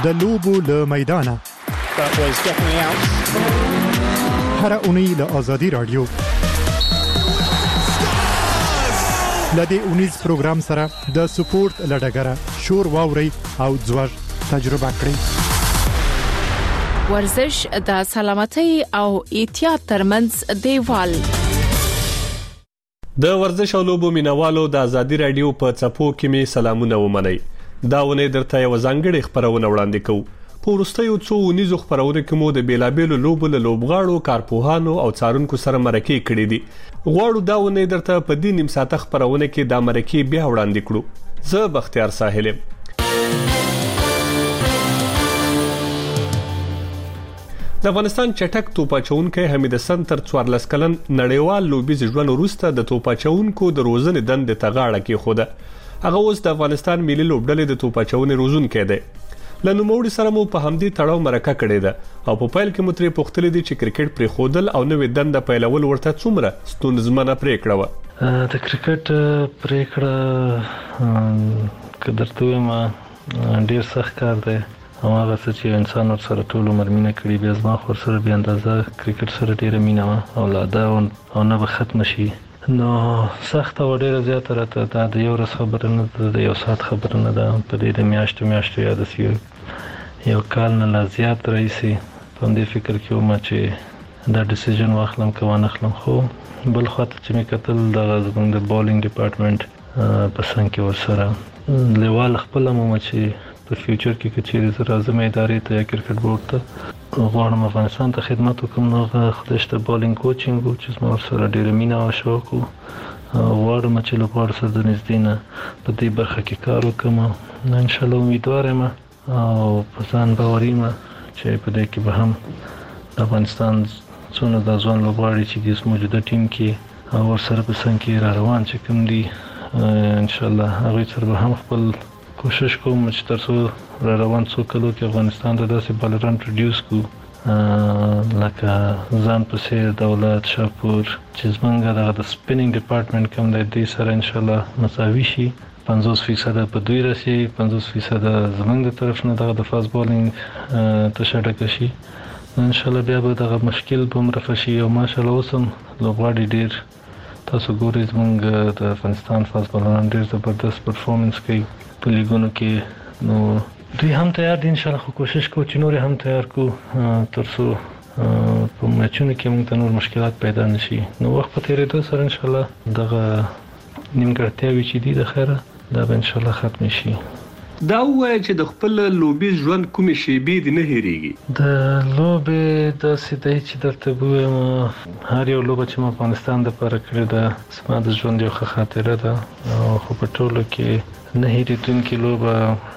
د لوبو له میدانه هر اونۍ له آزادي رادیو لدې اونیز پروګرام سره د سپورت لډګره شور واوري او ځوړ تجربه کړئ. ورزش د سلامتۍ او احتیاط ترمنځ دیوال. د ورزش او لوبو مینوالو د آزادي رادیو په چپو کې می سلامونه ومنئ. دا ونه درته یو ځانګړي خبرونه وړاندې کوو. په وروستیو څو ونیزو خبرونه کې مو د بیلابېلو لوبو له لوبغاړو، کارپوهانو او څارونکو سره مرکې کړې دي. غواړو دا ونه درته په دې نیم ساعته خبرونه کې دا مرکې بیا وړاندې کړو. زه بختیار ساحل. د افغانستان چټک توپاچونکو حمید حسن تر 14 کلن نړیوال لوبیز ژوند وروسته د توپاچونکو د روزنې دند تغاړه کې خوده. هغه اوس د افغانستان ملي لوبډلې د توپاچونې روزونکو دی. لنوموړي سره مو په همدې تړاو مرکه کړې ده او په پیل کې متري پوښتلې دي چې کرکټ پرې خودل او نوې دند پیلول ورته څومره ستونزمنه پریکړه و. د کرکټ پریکړه کدرته ما ډیر سخت کار دی. هغه څه چې انسان سره ټول عمر مینه کړی بیا ځما خور سره بیا اندازه کرکټ سره ډیره مینه او لاده او نه به ختم شي. نو سخت او ډیره زیاته راته دا د یو ورځ خبره نه ده، د یو ساعت خبره نه ده. په دې د میاشتو یاد سي یو کال نه لا زیات رئیسي په دې فکر کې وم چې دا ډیسیژن واخلم که ونه اخلم. خو بل خاطر چې مې کتل د زموږ د بالینګ ډپارټمنټ په څنګ کې ورسره لیوال خپل مو چې په فیوچر کې کچېرې زه راځم ادارې ته یا کرکټ بورډ ته غواړم افغانستان ته خدمت وکړم. نو خدای شته بالینګ کوچینګ چې زما ورسره ډېره مینه او شوق و. غواړم چې لوبغاړو سره د نږدې نه په دې برخه کې کار وکړم. انشاءالله امیدوار یم او په ځان باوري یم چې په دې کې به هم د افغانستان څونه د ځوان لوبغاړي چې د موجوده ټیم کې ورسره په څنګ کې را روان چې کوم دي انشاءالله هغوی سره به هم خپل کوشش کوم چې تر څو را روان څو کلو کې افغانستان ته داسې بالران پروډیوس کړو لکه ځان پسې دولت شاپور چې زمونږ د سپینینګ ډپارټمنټ کوم دی دې سره انشاءالله مساوي شي. 50% په دوی راسي، 50% زمونږ د طرف نه د فاست بالینګ تشه ډکه شي. انشاءالله بیا به دغه مشکل به هم رفع شي او ماشاءالله اوس هم لوبغاړي ډېر تاسو ګورئ زمونږ د افغانستان فاست بالران ډېر زبردست پرفارمنس کوي په لیګونو کې. نو دوی هم تیار دي انشاءالله، خو کوشش کوو چې نور هم تیار کو تر څو په میچونو کې موږ ته نور مشکلات پیدا نشي. نو وخت په تیرېدو سره انشاءالله دغه نیمګړتیاوې چې دي د خیره دا به انشاءالله ختم شي. دا وایي چې د خپل لوبي ژوند کومې شیبې دي نه هېریږي. د لوبې داسې دی چې درته ووایم هر یو لوبه چې ما افغانستان دپاره کړې ده زما د ژوند یو ښه خاطره ده. خو په ټولو کې نه هېرېدونکې لوبه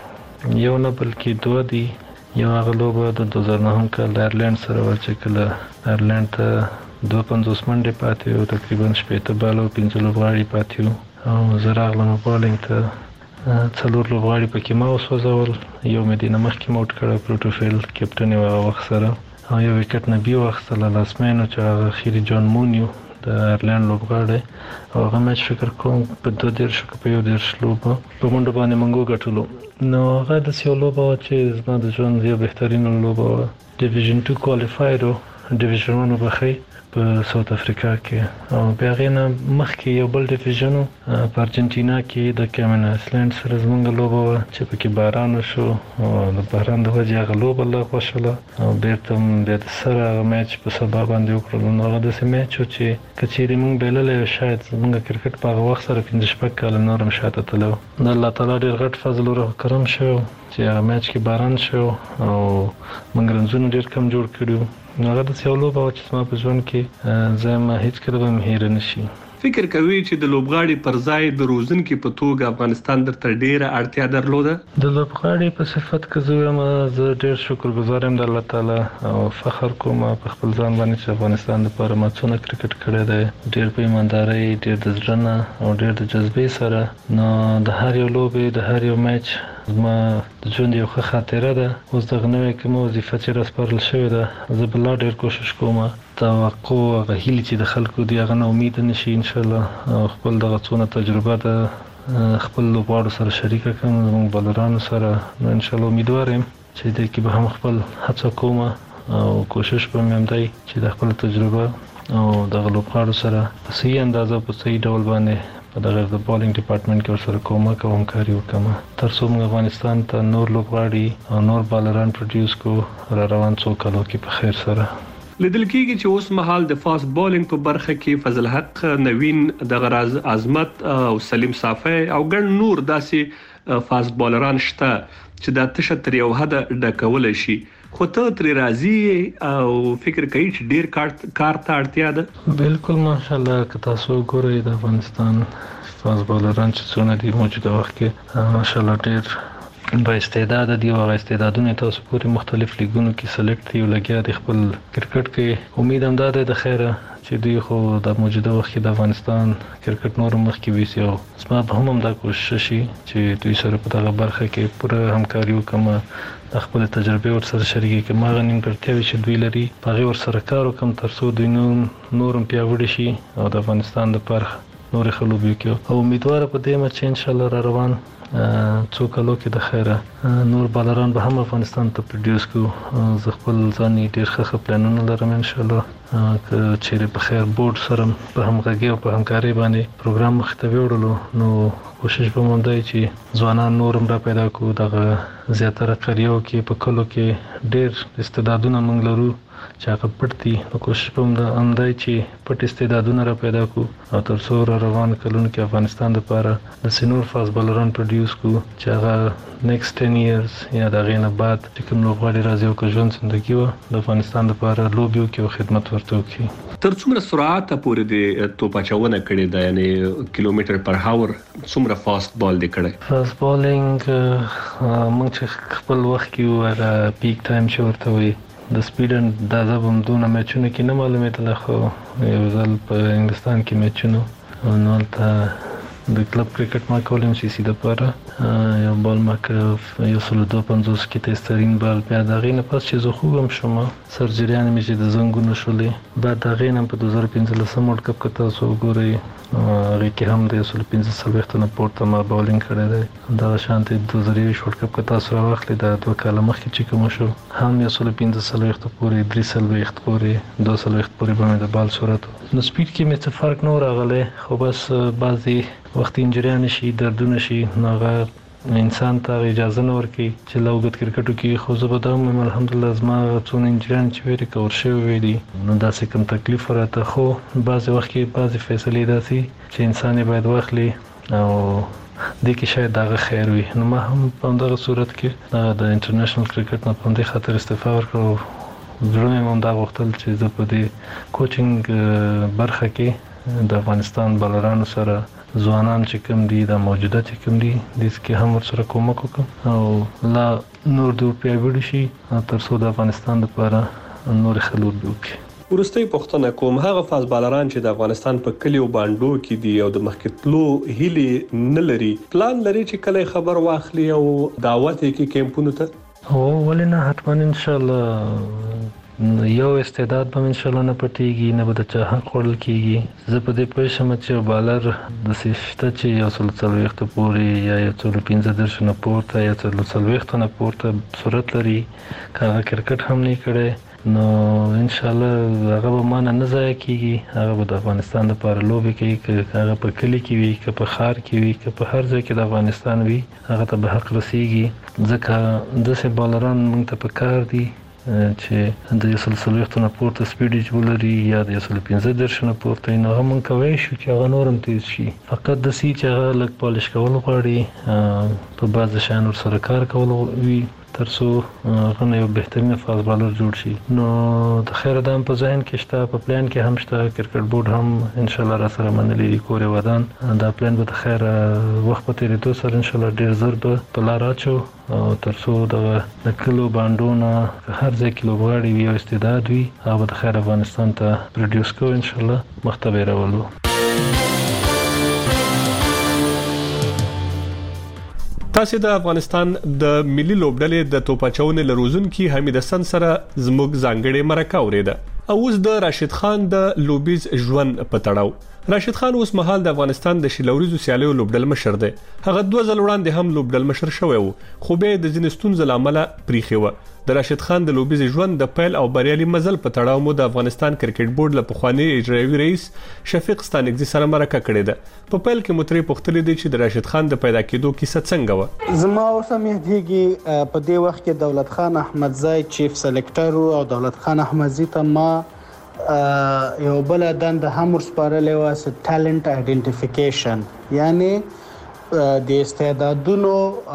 یو نه بلکې دوه دي. یو هغه لوبه د 2009 کال د ایرلینډ سره وه چې کله ایرلینډ ته 52 منډې پاتې وو، تقریبا 80 باله او 5 لوبغاړي پاتې وو او زه راغلم بالینګ ته. 4 لوبغاړي پکې ما وسوځول، یو مې دینه مخکې موټ کړه پروټوفیل کپټن یې هغه وخت سره او یو وکټ نه بیا واخیستله لاسمینو چې هغه اخري جان مونیو د ایرلینډ لوبغاړی او هغه میچ فکر کوم په 2-10 که په 1-10 لوبه په منډو باندې موږ وګټلو. نو هغه داسې یو لوبه وه چې زما د ژوند یو بهترینه لوبه وه. ډیویژن 2 کوالیفاید و، ډیویژن 1 وبخئ په ساوت افریقا کې او بیا هغې نه مخکې یو بل ډیویژن و په ارجنټینا کې د کیمن آیسلینډ سره زموږ لوبه وه چې پکې باران وشو او د باران د وجې هغه لوبه لغوه شوله او بېرته بیا د سره هغه میچ په سبا باندې وکړلو. نو هغه داسې میچ و چې که چیرې موږ بایللی شاید زموږ کرکټ په هغه وخت سره 5-6 کاله نور هم شاته تللی و. د الله تعالی ډېر غټ فضل او کرم شوی چې هغه میچ کې باران شو او موږ رنزونه ډېر کم جوړ کړي وو. نو هغه داسې یو لوبه وه چې زما په ژوند کې زه یم هېڅکله به مې هېره نه شي. فکر کوي چې د لوبغاړي پر ځای د روزونکي په توګه افغانستان درته ډېره اړتیا درلوده؟ د لوبغاړي په صفت که زه وایم زه ډېر شکرګزار یم د الله تعالی او فخر کوم په خپل ځان باندې چې افغانستان لپاره ما څونه کرکټ کړی دی، ډېر په ایماندارۍ، ډېر د زړه نه او ډېر د جذبې سره. نو د هر یو لوبې د هر یو میچ زما د ژوند یو ښه خاطره ده. اوس دغه نوې کومه وظیفه چې راسپارل شوې ده زه به لا ډېر کوشش کوم توقع هغه هیلې چې د خلکو دي هغه نه امیده نه شي انشاءالله او خپل دغه څونه تجربه ده خپل لوبغاړو سره شریکه کړم زموږ بالرانو سره. نو انشاءالله امیدوار یم چې د کې به هم خپل هڅه کوم او کوشش به مې هم دی چې د خپل تجربه او د لوبغاړو سره په صحیح اندازه په صحیح ډول باندې په دغه بالینګ ډپارټمنټ کې ورسره کومک او همکاري وکړم تر څو موږ افغانستان ته نور لوبغاړي او نور بالران پروډوس کو را روان څو کالو کې په خیر سره لیدل کېږي چې اوس مهال د فاست بالینګ په برخه کې فضل حق نوین د غراز عظمت او سلیم صافی او ګڼ نور داسې فاست بالران شته چې د تشه تر یو حد ډکول شي خو ته تر راځي او فکر کوي چې ډیر کار ته اړتیا ده بالکل ماشاءالله که تاسو ګورئ د افغانستان فاست بالران چې څونه دي موجوده وخت کې ماشاءالله ډیر با استعداد دي او استعدادونه تاسو پورې مختلف لیګونو کې سلیکټ دي او لګیا دي خپل کرکټ کې امید هم ده د خیره چې دوی خو د موجوده وخت کې د افغانستان کرکټ نور مخ کې ویسي او زما به هم دا کوشش شي چې دوی سره په دغه برخه کې پوره همکاري وکم د خپل تجربه ورسره شریکي کوم هغه نیمګړتیاوې چې دوی لري په هغه ورسره کار وکم تر څو دوی نورم پیاوړي شي او د افغانستان لپاره نور خلک وکړي او امیدوار په دې مچ ان شاء الله را روان څو کالو کې د خیره نور بالران به هم افغانستان ته پروډوس کو زه خپل ځان ډیر ښه پلانونه لرم ان شاء الله چې په خیر بورډ سره په همغږي او په همکاري باندې پروګرام مختوي وړلو نو کوشش به مونږ دی چې ځوانان نورم را پیدا کو دغه زیاتره قریو کې په کلو کې ډیر استعدادونه مونږ لرو چې هغه پټ دي نو کوشش به مونږ هم دی چې پټ استعدادونه را پیدا کو او تر څو را روان کلونو کې افغانستان لپاره د سینور فاست بالران پروډوس کو چې هغه نیکسټ 10 ایئرز یا د غینه بعد چې کوم لوبغاړي راځي او ژوند زندگی و د افغانستان لپاره لوبي او خدمت ورته کوي تر څومره سرعت پورې د توپاچونه کړي دا یعنی کیلومتر پر هاور څومره فاست بال دی کړي فاست بالینګ موږ خپل وخت کې ور پیک ټایم چې ورته وي د سپیډ د ځبم دونه میچونه کې نه معلومه ده خو یو ځل په انګلستان کې میچونه نو ته د کلب کرکټ ما کولم چې سیده پاره یو بال ما یو سل 250 کې تسترین بال بیا د غینه پس چې زه خوبم شوم سرجریان مې چې د زنګونو شولې بعد د غینه په 2015 ورلد کپ کې تاسو ګورئ هغه کې هم د 15 نه پورته ما بالینګ کړی دی دا شانتي 2020 ورلد کپ کې تاسو راوخلې د 2 کال مخکې چې کوم شو هم 15 پورې 3 پورې 2 پورې به د بال صورت نو سپیډ کې مې څه فرق نه راغلی خو بس بعضي وخت انجریان شي دردونه شي ناغه انسان ته اجازه نه ورکي چې لوګت کرکټو کې خو زبردم الحمدلله زما څون انجریان چې ویری کور شوی دي نو دا څه کوم تکلیف راته خو بعضي وخت کې بعضي فیصله داسي چې انسان باید واخلي او د کې شاید دا خیر وي نو ما هم په دغه صورت کې د انټرنیشنل کرکټ نه په دې خاطر استعفا ورکړو زړه مې دا وختل چې زه په دې کوچینګ برخه کې د افغانستان بالرانو سره ځوانان چې کوم دي د موجوده چې کوم دي د کې هم ورسره کومک وکړم او لا نور د پیاوړي شي تر څو د افغانستان لپاره نور خلک وکړي ورستۍ پښتنه کوم هغه فاست بالران چې د افغانستان په کلیو باندو کې دي او د مخکتلو هلي نه لري پلان لري چې کله خبر واخلي او دعوت کې کیمپونو ته او ولنه حتما ان شاء الله یو استعداد به ان شاء الله نه پټيږي نه به د چا حق وړل کیږي زه په دې پوه شم چې بالر د سشته چې یو څل وخت پورې یا یو څل 15 نه پورته یا څل وخت نه پورته صورت لري کله کرکټ هم نه کړي نو ان شاء الله هغه به مان نه ځای کیږي هغه د افغانستان لپاره لوبي کوي هغه په کلی کې وي که په خار کې وي که په هر ځای کې د افغانستان وي هغه ته به حق رسیږي ځکه د سه بالران موږ ته په کار دي چې د سلسله نه پورته سپیډ ولري یا د 15 نه پورته نه هم کوي شو چې هغه نورم تیز شي فقط د سی چې هغه لک پالش کول غواړي په بعض شان سره کار کول وي تر څو غنه یو بهترین فاست بالر جوړ شي نو د خیر دام په ذهن کې شته په پلان کې هم شته کرکټ بورډ هم ان شاء الله را سره منلي کورې ودان دا پلان به د خیر وخت په تیریدو سره ان شاء الله ډیر زر به په لار اچو تر څو د کلو باندونه هر ځای کې لوبغاړي وي او استعداد وي هغه د خیر افغانستان ته پروډوس کوو ان شاء الله مختبر راولو تاسو د افغانستان د ملي لوبډلې د توپاچونې لروزونکي حمید حسن سره زموږ ځانګړې مرکه اوریده او اوس د راشد خان د لوبیز ژوند په تړاو راشد خان اوس مهال د افغانستان د شلوریزو سیالیو لوبډل مشر دی. هغه 2 ځل وړاندې هم لوبډل مشر شوی وو خو به د ځینې ستونزو لامل پریخي و. د راشد خان د لوبیز ژوند د پیل او بریالي مزل په تړاو مو د افغانستان کرکټ بورډ له پخوانی اجرایي رئیس شفیق ستانکزي سره مرکه کړې ده. په پیل کې متری پختلې دي چې د راشد خان د پیدا کېدو کیسه څنګه و. زما اوس هم یادېږي په دې وخت کې دولت خان احمدزی چیف سلیکټر او دولت خان احمدزی ته ما یو بل دنده هم ورسپارلې و چې ټالنت آیډنټیفیکیشن، یعنی د استعدادونو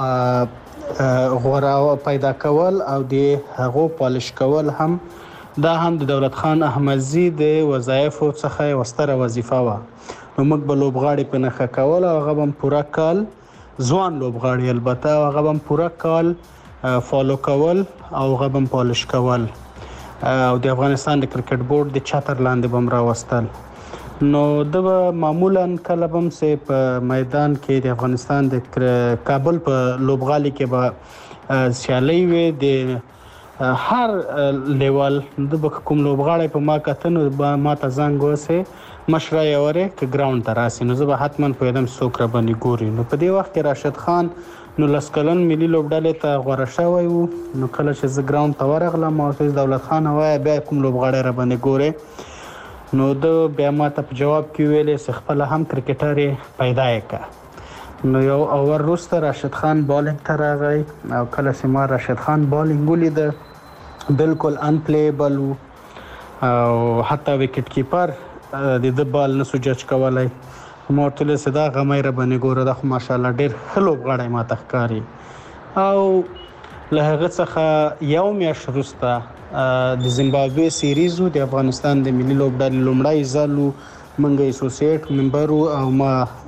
غوړه پیدا کول او د هغو پالش کول هم د دولت خان احمدزی د وظایفو څخه یوه ستره وظیفه وه. نو موږ به لوبغاړي په نښه کول او هغه به پوره کال ځوان لوبغاړي البته هغه به پوره کال فالو کول او هغه به پالش کول او د افغانستان د کرکټ بورډ د چتر لاندې بم راوستل. نو د معمولا کله بم سه په میدان کې د افغانستان د کابل په لوبغالي کې به سیالي وي د هر لیول د کوم لوبغاړي په ما کتنو ما ته زنګ وسه مشره یوره ک ګراوند ته راسي نو زه به حتما په دم سوکره باندې ګوري. نو په دې وخت کې راشد خان نو لسکلن ملي لوبډلې ته غوړه شوی وو. نو کله چې زه ګراوند ته ورغلم او دولت خان وای بیا کوم لوبغاړی را باندې ګوري نو د بیا ماته په جواب کې ویلې چې خپل هم کرکټر پیدا یې نو یو اور وروسته راشد خان بالینګ ته راغی او کله چې ما راشد خان بالینګ ولید بالکل انپلیبل او حتی وکټ کیپر د بال نسو جج کولای. مورتل صدا غمیر باندې ګوره د ماشاءالله ډیر خلوب غړای ما تخکاری او له هغه څخه یو میاشت وروسته د زیمبابوې سیریزو د افغانستان د ملي لوبډلې لومړی ځل منګه اسوسییټ ممبر او ما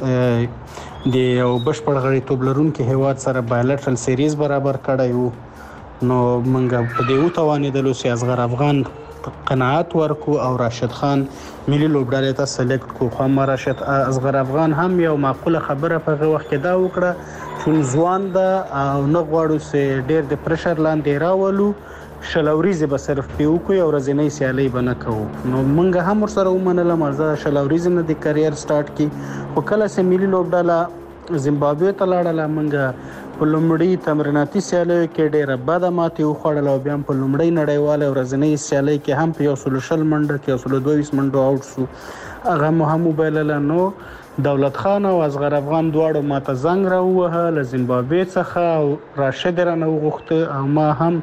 د یو بشپړ غړیتوب لرونکي هیواد سره بایلټرل سیریز برابر کړی وو. نو منګه په دې وتوانېدلو چې اصغر افغان قناعت ورکو او راشد خان ملي لوبډلې ته سلیکټ کو. خو ما راشد اصغر افغان هم یو معقوله خبره په وخت کې دا وکړه چې ځوان ده او نه غواړو چې ډېر د پرشر لاندې راولو شلوریزې به صرف پیو کو او ورځنی سیالي به نه کوو. نو موږ هم ورسره ومنله مرزه شلوریزې نه د کرییر سٹارټ کی. خو کله چې ملي لوبډله زیمبابوې ته لاړله موږ په لومړي تمریناتي سیالیو کې ډېره بده ماتې وخوړله او بیا هم په لومړۍ نړیواله ورځنۍ سیالۍ کې هم په 120 منډه کې 122 منډو آوټ شو. هغه مو هم وبایلله. نو دولت خان او اصغر افغان دواړو ماته زنګ راووهه له زیمبابوې څخه او راشد رانه وغوښته او ما هم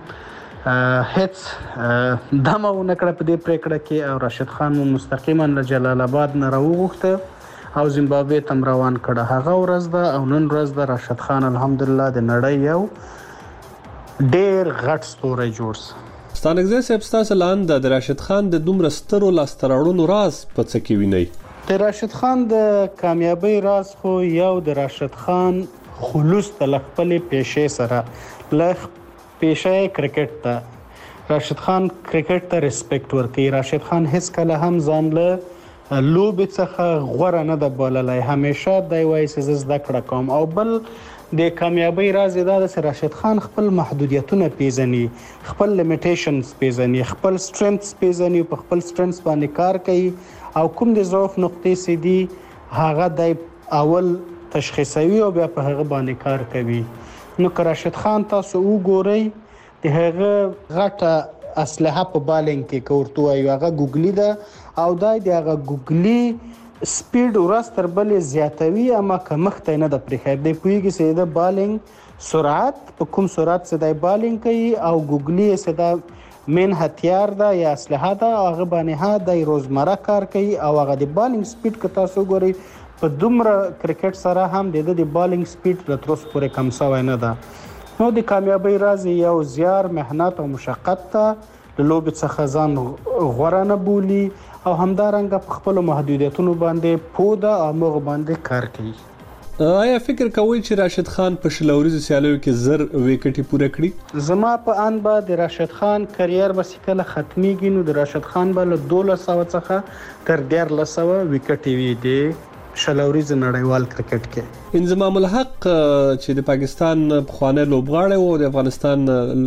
هیڅ دمه ونه کړه په دې پریکړه کې او راشد خان مو مستقیما له جلال آباد نه راوغوښته او زیمبابوې تم روان کړه. هغه ورځ ده او نن ورځ ده راشد خان الحمدلله د نړۍ یو ډېر غټ ستوری جوړ سه. ستانکزی صاحب ستاسو لاندې د راشد خان د دومره سترو لاسته راوړنو راز په څه کې وینئ؟ د راشد خان د کامیابی راز خو یو د راشد خان خلوص ته له خپلې پیشې سره له پیشې کرکټ ته راشد خان کرکټ ته ریسپیکټ ورکوي. راشد خان هیڅ کله هم ځان له لوبې څخه غوره نه ده بللی. همیشه دی وایي چې زه زده کړه کوم. او بل د کامیابی راز دا ده چې راشد خان خپل محدودیتونه پیژني، خپل لیمیټیشنز پیژني، خپل سټرنثز پیژني، په خپل سټرنثز باندې کار کوي او کوم د ضعف نقطې چې دي هغه دی اول تشخیصوي او بیا په هغه باندې کار کوي. نو که راشد خان تاسو وګورئ د هغه غټه اسلحه په بالینګ کې کورته وایي هغه ګوګلی ده او دا د هغه ګوګلی سپیډ ورځ تر بلې زیاتوي اما کمښت نه ده پرېښی. دی پوهېږي چې د بالینګ سرعت په کوم سرعت چې دی بالینګ کوي او ګوګلی چې دا مین هتیار ده یا اسلحه ده هغه باندې دی روزمره کار کوي او هغه د بالینګ سپیډ که تاسو وګورئ په دومره کرکټ سره هم د بالینګ سپیډ له تر اوسه پورې کم شوی نه ده. نو د کامیابی راز یو زیار، محنت او مشقت ته د لوبې څخه ځان غوره نه بولي او همدارنګه په خپلو محدودیتونو باندې پوه ده او هغو باندې کار کوي. آیا فکر کوئ چې راشد خان په شلوریزو سیالیو کې زر وکټې پوره کړي؟ زما په اند به د راشد خان کریر به چې کله ختمیږي نو د راشد خان به له 1200 څخه تر 1300 وکټې وي. د شلوريز نړیوال کرکټ کې. انضمام الحق چې د پاکستان پخوانی لوبغاړی او د افغانستان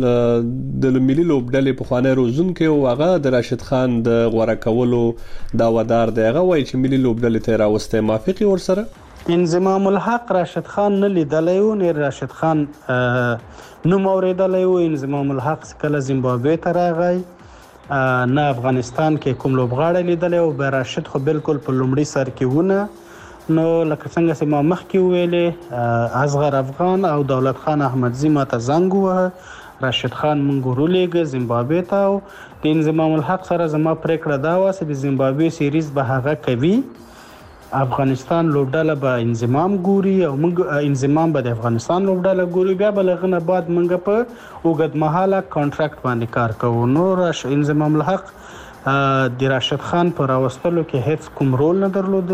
د ملي لوبډلې پخوانی روزونکي او هغه د راشد خان د غوړه کولو داوادار دی. هغه وایي چې ملي لوبډلې ته راوسته موافقي ورسره. انضمام الحق راشد خان نه لیدلی و، نه راشد خان نوم اوریدلی و. انضمام الحق کله زیمبابوې ته راغی، نه افغانستان کې کوم لوبغاړی لیدلی و. به راشد خو بالکل په لومړي سر کې ونه. نو لکه څنګه چې ما مخکې ویلې، اصغر افغان او دولت خان احمدزي ماته زنګ ووهه، راشد خان مونږ ورولېږه زیمبابوې ته. او د انضمام الحق سره زما پریکړه دا وه چې د زیمبابوې سیریز به هغه کوي، افغانستان لوبډله به انضمام ګوري او موږ انضمام به د افغانستان لوبډله ګوري. بیا به له هغه نه بعد موږ په اوږدمهاله کانټراکټ باندې کار کوو. نو انضمام الحق د راشد خان په راوستلو کې هیڅ کوم رول نه درلود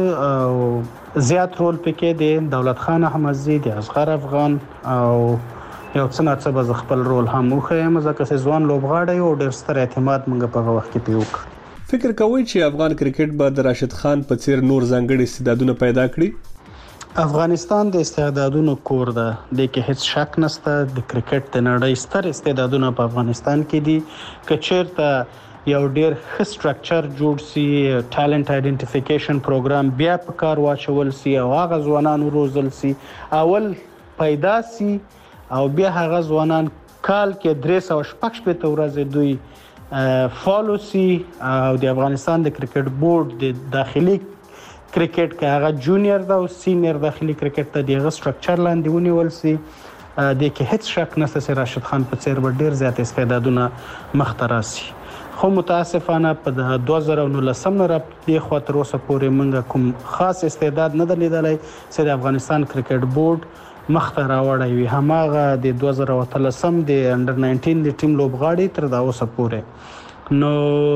او زیات رول پکې د دولت خان احمدزي، د اصغر افغان او یو څه نه به خپل رول هم وښیم، ځکه چې ځوان لوبغاړی او ډېر ستر اعتماد موږ په هغه وخت کې پې وکړ. فکر کوئ چې افغان کرکټ به د راشد خان په څیر نور ځانګړي استعدادونه پیدا کړي؟ افغانستان د استعدادونو کور ده، د کې هیڅ شک نشته. د کرکټ د نړۍ ستر استعدادونه په افغانستان کې دي. که چیرته یو ډیر ښه سټرکچر جوړ سي، ټالنت آئیډنټیفیکیشن پروګرام بیا په کار واچول سي او هغه ځوانان روزل سي، اول پیدا سي او بیا هغه ځوانان کال کې 360 ورځې دوی فالو سي او د افغانستان د کرکټ بورډ د داخلي کرکټ کې هغه جونیئر دا او سینیئر داخلي کرکټ ته دغه سټرکچر لاندې ونیول سي، د کې هیڅ شک نشته چې راشد خان په څیر به ډیر زیات استعدادونه مخته راسي. خو متاسفانه په 2019 نه د خو تر اوسه پورې موږ کوم خاص استعداد نه درلیدلی چې د افغانستان کرکټ بورډ مخته راوړی وي. هماغه د 2013 د انډر 19 د ټیم لوبغاړي تر دا اوسه پورې. نو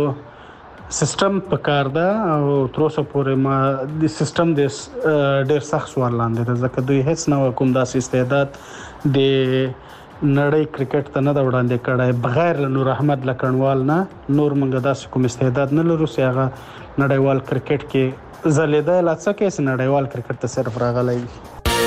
سیستم په کار ده او تر اوسه پورې ما د سیستم د ډیر سخت سوال لاندې ده، ځکه دوی هیڅ نه کوم داسې استعداد د نړۍ کرکټ ته نه دا وړاندې کړی بغیر له نور احمد لکنوال نه. نور موږ داسې کوم استعداد نه لرو چې هغه نړیوال کرکټ کې ځلیدای، لا څه کې چې نړیوال کرکټ ته صرف راغلی وي.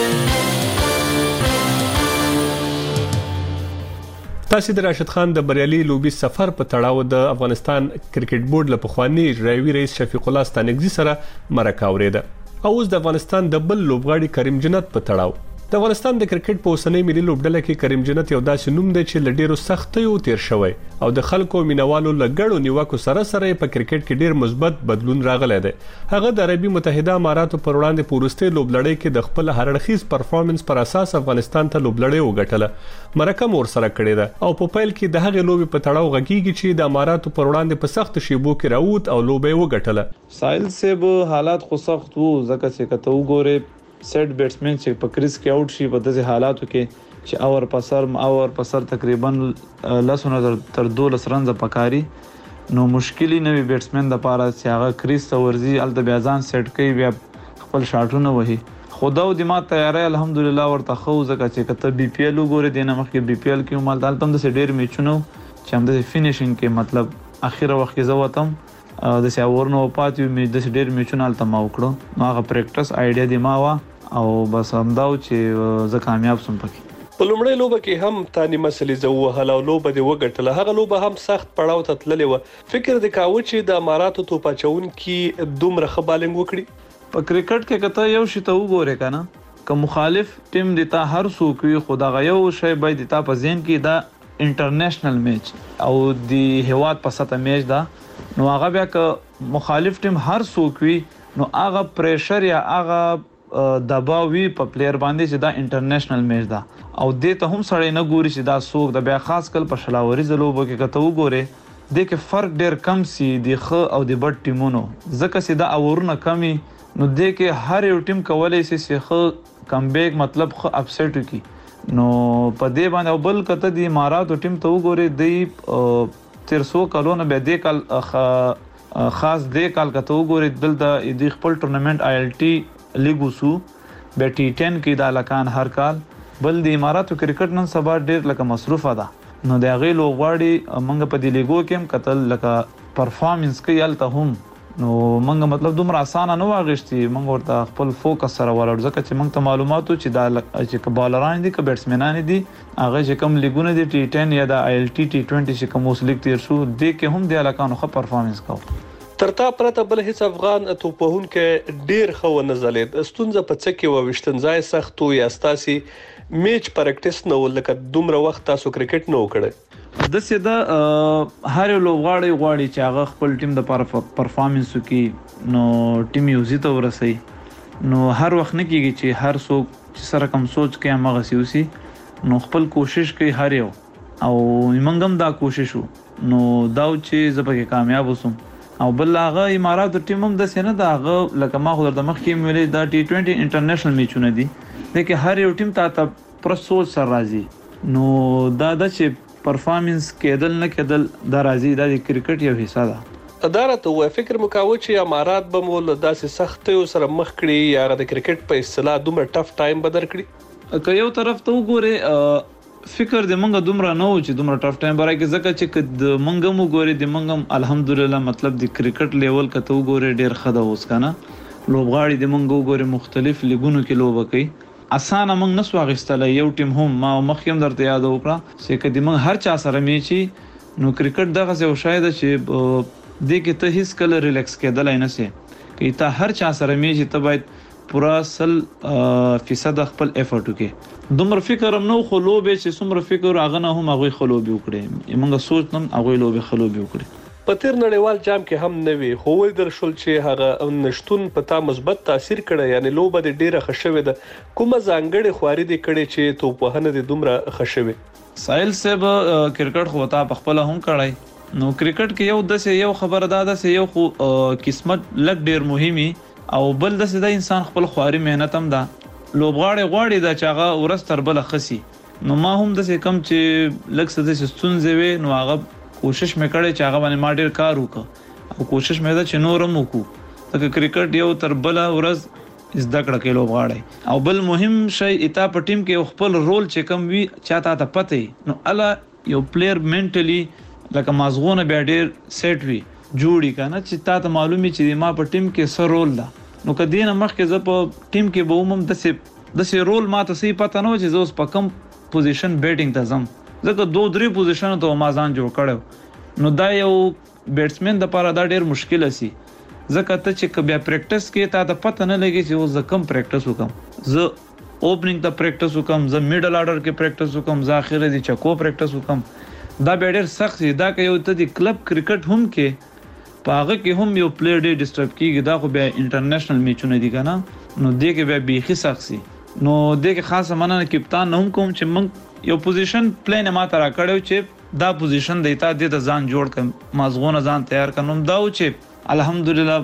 تاسو د راشد خان د بریالي لوبي سفر په تړاو د افغانستان کرکټ بورډ له پخوانی اجرایي رئیس شفیق الله ستانکزي سره مرکه اوریده او اوس د افغانستان د بل لوبغاړي کریم جنت په تړاو. د افغانستان د کرکټ په اوسنۍ ملي لوبډله کې کریم جنت یو داسې نوم دی چې لډیرو سختیو تیر شوی او د خلکو مینوالو لګړو نیوکو سره سره په کرکټ کې ډیر مثبت بدلون راغلی دی. هغه د عربي متحده اماراتو پر وړاندې په وروستي لوبلړۍ کې د خپل هرړخیز پرفارمنس پر اساس افغانستان ته لوبلړۍ وګټله. مرکه مور سره کړې ده او په پیل کې د هغې لوبې په تړاو غږیږي چې د اماراتو پر وړاندې په سخت شیبو کې راووت او لوبې وګټله. سایل صاحب حالات خو سخت وو، ځکه چې کته وګوره سیټ بیټسمن چې په کریز کې آوټ شي په داسې حالاتو کې چې اور پسر تقریبا 10 تر 12 رنز پکاري، نو مشکلی نه وي بیټسمن د پاره چې هغه کریز ته ورزي الته بیا ځان سیټ کوي، بیا خپل شاټونه وهي. خدا او دماغ تیاری الحمدلله ورته خو ځکه چې کته بي پی ال وګوره دینه مخکې بي پی ال کې مال دالته د ډېر میچونو چې هم د فینیشینګ کې مطلب اخیره وخت کې زوتم د ساورنو پاتې می د ډېر میچونو الته ما وکړو، نو هغه پریکټس آیډیا دی ما وا او بس همداو چې زه کامیاب سم پکې. په لومړۍ لوبه کې هم تانی مسلې زوهله او لوبه دی وګټله، هغه لوبه هم سخت پړاو ته تللې و. فکر د کاوه چې د اماراتو توپاچون کې دومره ښه بالنګ وکړي؟ په کرکټ کې کته یو شی ته وګوره کنه که مخالف ټیم دیتا هر څوک وي، خو دا یو شی باید دیتا په ذهن کې دا انټرنیشنل میچ او د هیواد په سطح میچ دا، نو هغه بیا که مخالف ټیم هر څوک وي نو هغه پریشر یا هغه دباو وی په پلیر باندې چې دا انټرنیشنل میچ دا او دې ته هم سړی نه ګوري چې دا څوک د بیا خاص کل په شلاوري زلوبو کې کته وګوره د کې فرق ډیر کم سي د خ او د بټ ټیمونو، ځکه چې دا اورونه کمی نو د کې هر یو ټیم کولای شي چې خ کم بیک مطلب خ اپسیټ کی، نو په دې باندې بل کته د اماراتو ټیم ته وګوره د 300 کلونه به د کال خاص د کال کته وګوره دلته د خپل ټورنمنت آی ال ټي لیګو سو به ټي 10 کې د لکان هر کال، بل د اماراتو کرکټ نن سبا ډیر لکه مصروفه ده، نو د هغې لوبغاړي موږ په دې لیګو کې هم کتل لکه پرفارمنس کوي الته هم نو منګه مطلب دومره اسانه نه واغښتي منګه ورته خپل فوکس سره ولاړ ځکه چې منګ ته معلوماتو چې دا چې بالران دي که بیټسمنان دي هغه چې کوم لیګونه دي T10 یا د ILT T20 چې کوم اوس لیګ تیر شو د کې هم د الکانو ښه پرفارمنس کاوه. ترتا پرته بل هیڅ افغان توپوهونکو ډیر خو نه زلید ستونزه په څه کې و وشتنځای سختو یا ستاسي میچ پریکټیس نه ولکه دومره وخت تاسو کرکټ نه وکړي د سیده هر یو لوبغاړی چې هغه خپل ټیم د پرفارمنس کوي نو ټیم یو زیته ورسي نو هر وخت نه کیږي چې هر څوک چې سره کم سوچ کوي هغه سيوسي نو خپل کوشش کوي هر یو او منګم دا کوشش نو دا چې زبکه کامیاب وسوم او بل هغه امارات ټیم هم د سینه دا هغه لکه ما خو د مخ کې ویلې دا T20 انټرنیشنل میچونه دي لکه هر یو ټیم ته پر سوچ سره راځي نو دا د چې پرفارمنس کېدل نه کېدل دا راځي دا د کرکټ یو حصہ ده. ادارته و فکر مکاوه چې امارات به مول داسې سخت یو سره مخ کړي یا د کرکټ په اصطلاح دومره ټف ټایم بدر کړي که یو طرف ته وګوره فکر د منګه دومره نه و چې دومره ټف ټایم برای کې ځکه چې د منګم وګوري د منګم الحمدلله مطلب د کرکټ لیول کته وګوري ډیر خده اوس کنه لوبغاړي د منګو وګوري مختلف لیګونو کې لوب کوي اسانه منګ نسو غستله یو ټیم هم ما مخکیم درته یاد وکړه چې کدی منګ هر چا سره میچي نو کرکټ دغه څه شاید چې د کې ته هیڅ کله ریلیکس کېدل نه سي کې ته هر چا سره میچي ته باید پورا 100% خپل افورت وکې دومره فکر هم نو خو لوبې چې څومره فکر هغه نه هم هغه خلوبي وکړي موږ سوچ نم هغه لوبې خلوبي وکړي په تیر نړیوال جام کې هم نوي خو وې درشل چې هغه نشټون پتا مثبت تاثیر کړی یعنی لوبه د ډیره خښوي ده کومه ځانګړي خواري دي کړي چې توپوهنه د دومره خښوي سایل صاحب کرکټ خو تا په خپل هم کړای نو کرکټ کې یو د یو خبر ده د یو خو قسمت لګ ډیر مهمي او بل د سده انسان خپل خواري مهنت هم ده لوبغاړي غواړي دا چې هغه ورس تر بل خسي نو ما هم د څه کم چې لکه څه د ستونزې وي نو هغه کوشش مې کړې چې هغه باندې ما ډیر کار وکړ او کوشش مې دا چې نورم وکړو ځکه کرکټ یو تر بل ورځ زده کړه کې لوبغاړي او بل مهم شی اتا په ټیم کې خپل رول چې کم وي چاته ته پته نو الا یو پلیئر منټلی لکه مازغونه بیا ډیر سیټ وي جوړی کنه چې تاسو معلومي چې ما په ټیم کې څه رول ده نو کدی نه مخکې ز په ټیم کې به عموم د سه رول ما ته سي پته نه و چې زوس په کم پوزیشن بیټینګ ته زم ځکه 2-3 پوزیشن ته ما ځان جوړ کړو نو دا یو بیټسمن د لپاره دا ډیر مشکل سي ځکه ته چې بیا پریکټیس کې تا ته پته نه لګي چې زه کم پریکټیس وکم زه اوپننګ ته پریکټیس وکم زه میډل آرډر کې پریکټیس وکم زه اخر دي چکو پریکټیس وکم دا ډیر سخت دی دا که یو ته د کلب کرکټ هم کې پاغه کې هم یو پلیئر ډی ډیسټرب کیږي دا خو بیا انټرنیشنل میچونه دي کنه نو دې کې بیا بیخي سخت سي نو دې کې خاصه مننه کپتان هم کوم چې من یو پوزیشن پلان ما ترا کړو چې دا پوزیشن دیتا د ځان جوړ کړم مازغونه ځان تیار کړم دا و چې الحمدلله